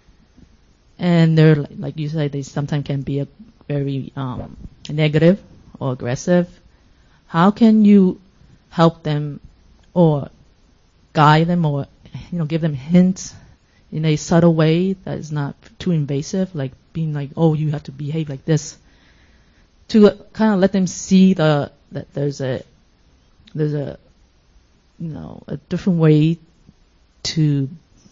and they're, like, like you said, they sometimes can be a very um, negative or aggressive, how can you help them or guide them or, you know, give them hints in a subtle way that is not too invasive, like being like, oh, you have to behave like this, to kind of let them see the that there's a there's a you know a different way to.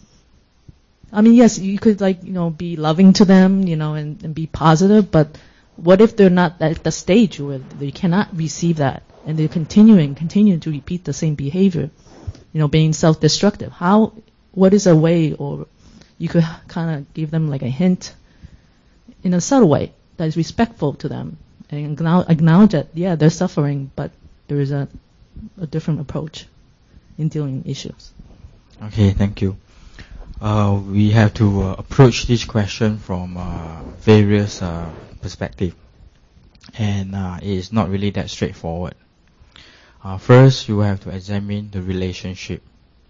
I mean, yes, you could, like, you know, be loving to them, you know, and, and be positive, but what if they're not at the stage where they cannot receive that and they're continuing, continuing to repeat the same behavior, you know, being self-destructive? How, what is a way, or you could kind of give them like a hint in a subtle way that is respectful to them and acknow- acknowledge that, yeah, they're suffering, but there is a, a different approach in dealing with issues. Okay, thank you. Uh, we have to uh, approach this question from uh, various uh, perspectives, and uh, it is not really that straightforward. Uh, first, you have to examine the relationship,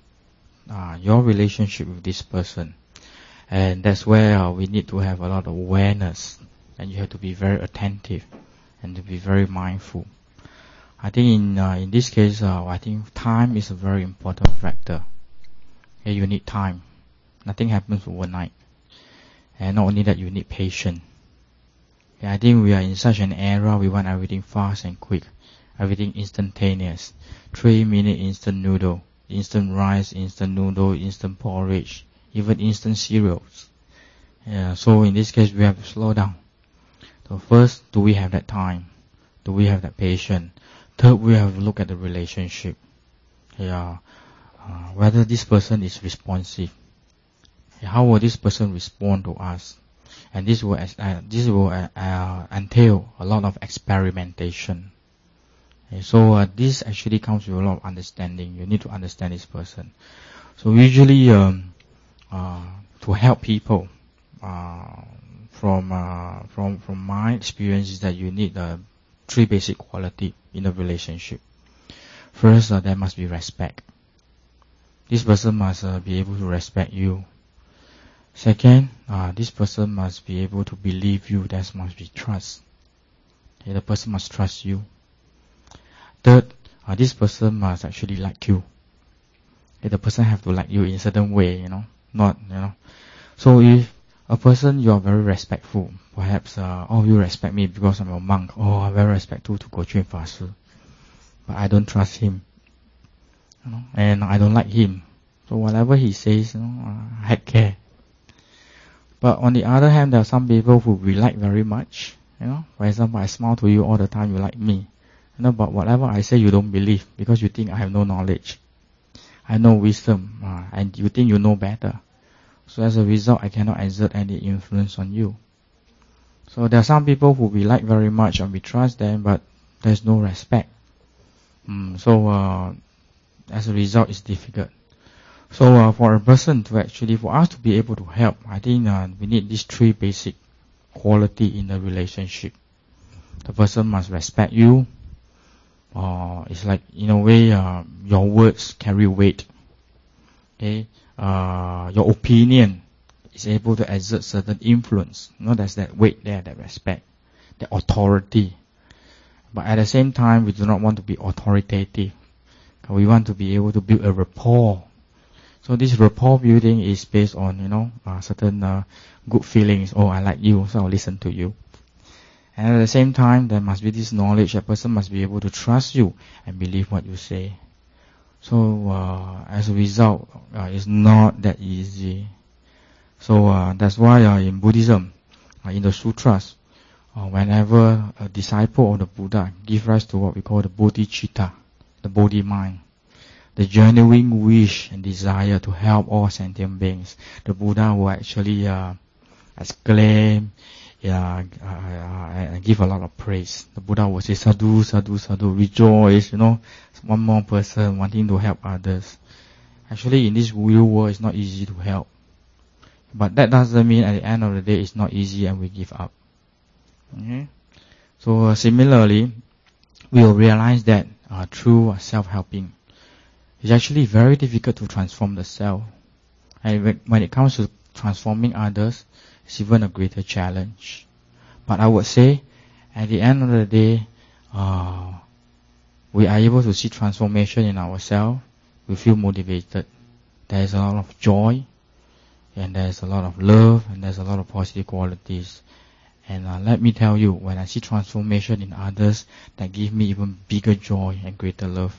uh, your relationship with this person, and that's where uh, we need to have a lot of awareness, and you have to be very attentive and to be very mindful. I think in uh, in this case, uh, I think time is a very important factor. Okay, you need time. Nothing happens overnight. And not only that, you need patience. Okay, I think we are in such an era, we want everything fast and quick. Everything instantaneous. Three minute instant noodle, instant rice, instant noodle, instant porridge, even instant cereals. Yeah, so in this case, we have to slow down. So first, do we have that time? Do we have that patience? Third, we have to look at the relationship. Yeah, uh, whether this person is responsive. How will this person respond to us? And this will uh, this will uh, uh, entail a lot of experimentation. Okay, so uh, this actually comes with a lot of understanding. You need to understand this person. So usually, um, uh, to help people, uh, from uh, from from my experience, is that you need uh, three basic quality in a relationship. First, uh, there must be respect. This person must uh, be able to respect you. Second, uh, this person must be able to believe you. There must be trust. Okay, the person must trust you. Third, uh, this person must actually like you. Okay, the person have to like you in a certain way, you know, not, you know. So if a person you are very respectful, perhaps, uh, oh, you respect me because I'm a monk. Oh, I'm very respectful to Go Jun Fa Shi, but I don't trust him, you know, and I don't like him. So whatever he says, you know, uh, heck care. But on the other hand, there are some people who we like very much. You know, for example, I smile to you all the time, you like me. You know, but whatever I say, you don't believe because you think I have no knowledge. I have no wisdom, uh, and you think you know better. So as a result, I cannot exert any influence on you. So there are some people who we like very much and we trust them, but there's no respect. Mm, so uh, as a result, it's difficult. So uh, for a person to actually, for us to be able to help, I think uh, we need these three basic quality in the relationship. The person must respect you. Uh, it's like, in a way, uh, your words carry weight. Okay, uh, your opinion is able to exert certain influence. You know, there's that weight there, that respect, the authority. But at the same time, we do not want to be authoritative. We want to be able to build a rapport. So this rapport building is based on, you know, uh, certain uh, good feelings. Oh, I like you, so I'll listen to you. And at the same time, there must be this knowledge. A person must be able to trust you and believe what you say. So uh, as a result, uh, it's not that easy. So uh, that's why uh, in Buddhism, uh, in the sutras, uh, whenever a disciple of the Buddha gives rise to what we call the bodhicitta, the Bodhi mind, the genuine wish and desire to help all sentient beings, the Buddha will actually uh, exclaim, yeah, uh, uh, and give a lot of praise. The Buddha will say, sadhu, sadhu, sadhu, rejoice, you know, one more person wanting to help others. Actually, in this real world, it's not easy to help. But that doesn't mean at the end of the day, it's not easy and we give up. Okay? So uh, similarly, we will realize that uh, through self-helping, it's actually very difficult to transform the self. And when it comes to transforming others, it's even a greater challenge. But I would say, at the end of the day, uh, we are able to see transformation in ourselves. We feel motivated. There's a lot of joy, and there's a lot of love, and there's a lot of positive qualities. And uh, let me tell you, when I see transformation in others, that gives me even bigger joy and greater love.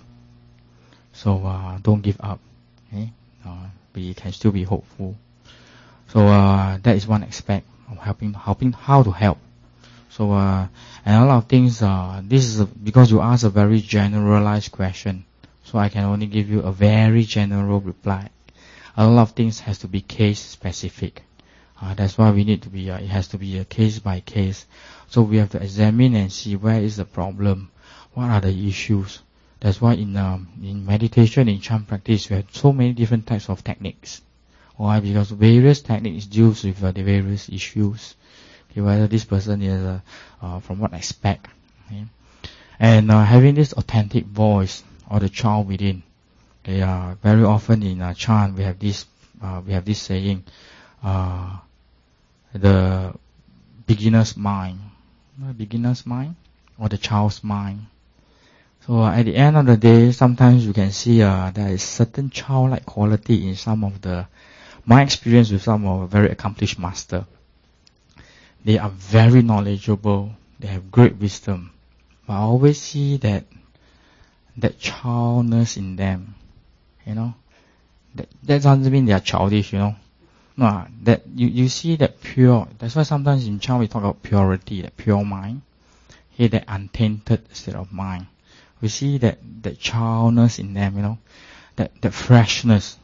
So uh, don't give up. Okay? Uh, we can still be hopeful. So uh, that is one aspect of helping, helping how to help. So uh, and a lot of things. Uh, this is a, because you asked a very generalized question. So I can only give you a very general reply. A lot of things has to be case specific. Uh, that's why we need to be. Uh, it has to be a case by case. So we have to examine and see where is the problem, what are the issues. That's why in um, in meditation, in Chan practice, we have so many different types of techniques. Why? Because various techniques deals with uh, the various issues. Okay, whether this person is uh, uh, from what aspect. Okay? And uh, having this authentic voice or the child within. Okay, uh, very often in uh, Chan we have this uh, we have this saying, uh, the beginner's mind, the beginner's mind or the child's mind. So uh, at the end of the day, sometimes you can see uh, there is certain childlike quality in some of the, my experience with some of the very accomplished master. They are very knowledgeable, they have great wisdom, but I always see that that childness in them, you know. That, that doesn't mean they are childish, you know. No, that you, you see that pure. That's why sometimes in Chan we talk about purity, that pure mind. Here, that untainted state of mind. We see that that childness in them, you know, that that freshness,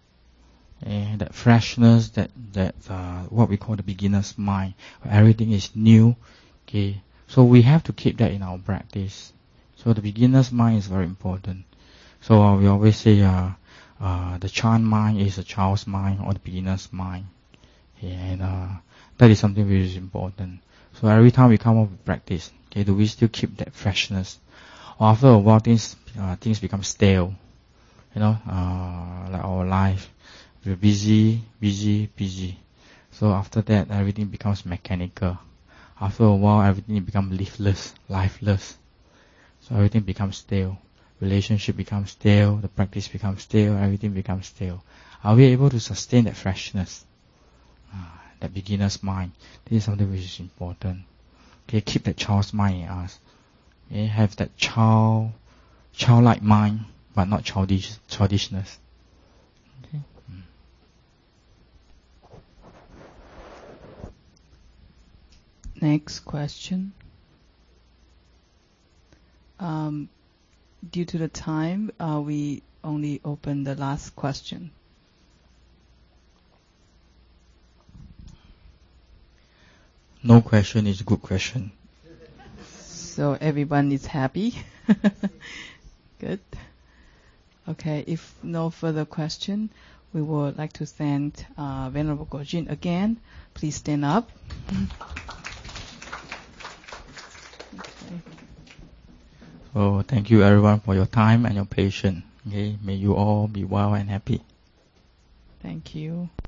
eh, that freshness, that that uh, what we call the beginner's mind, where everything is new. Okay, so we have to keep that in our practice. So the beginner's mind is very important. So uh, we always say uh, uh, the Chan mind is a child's mind or the beginner's mind, okay, and uh, that is something which is important. So every time we come up with practice, okay, do we still keep that freshness? After a while, things uh, things become stale. You know, uh, like our life, we're busy, busy, busy. So after that, everything becomes mechanical. After a while, everything becomes lifeless, lifeless. So everything becomes stale. Relationship becomes stale. The practice becomes stale. Everything becomes stale. Are we able to sustain that freshness, uh, that beginner's mind? This is something which is important. Okay, keep that child's mind in us. Okay, have that child, childlike mind, but not childish, childishness. Okay. Mm. Next question. Um, due to the time, uh, we only open the last question. No question is a good question. So everyone is happy. Good. Okay, if no further question, we would like to thank uh, Venerable Gojin again. Please stand up. Okay. So thank you everyone for your time and your patience. Okay, may you all be well and happy. Thank you.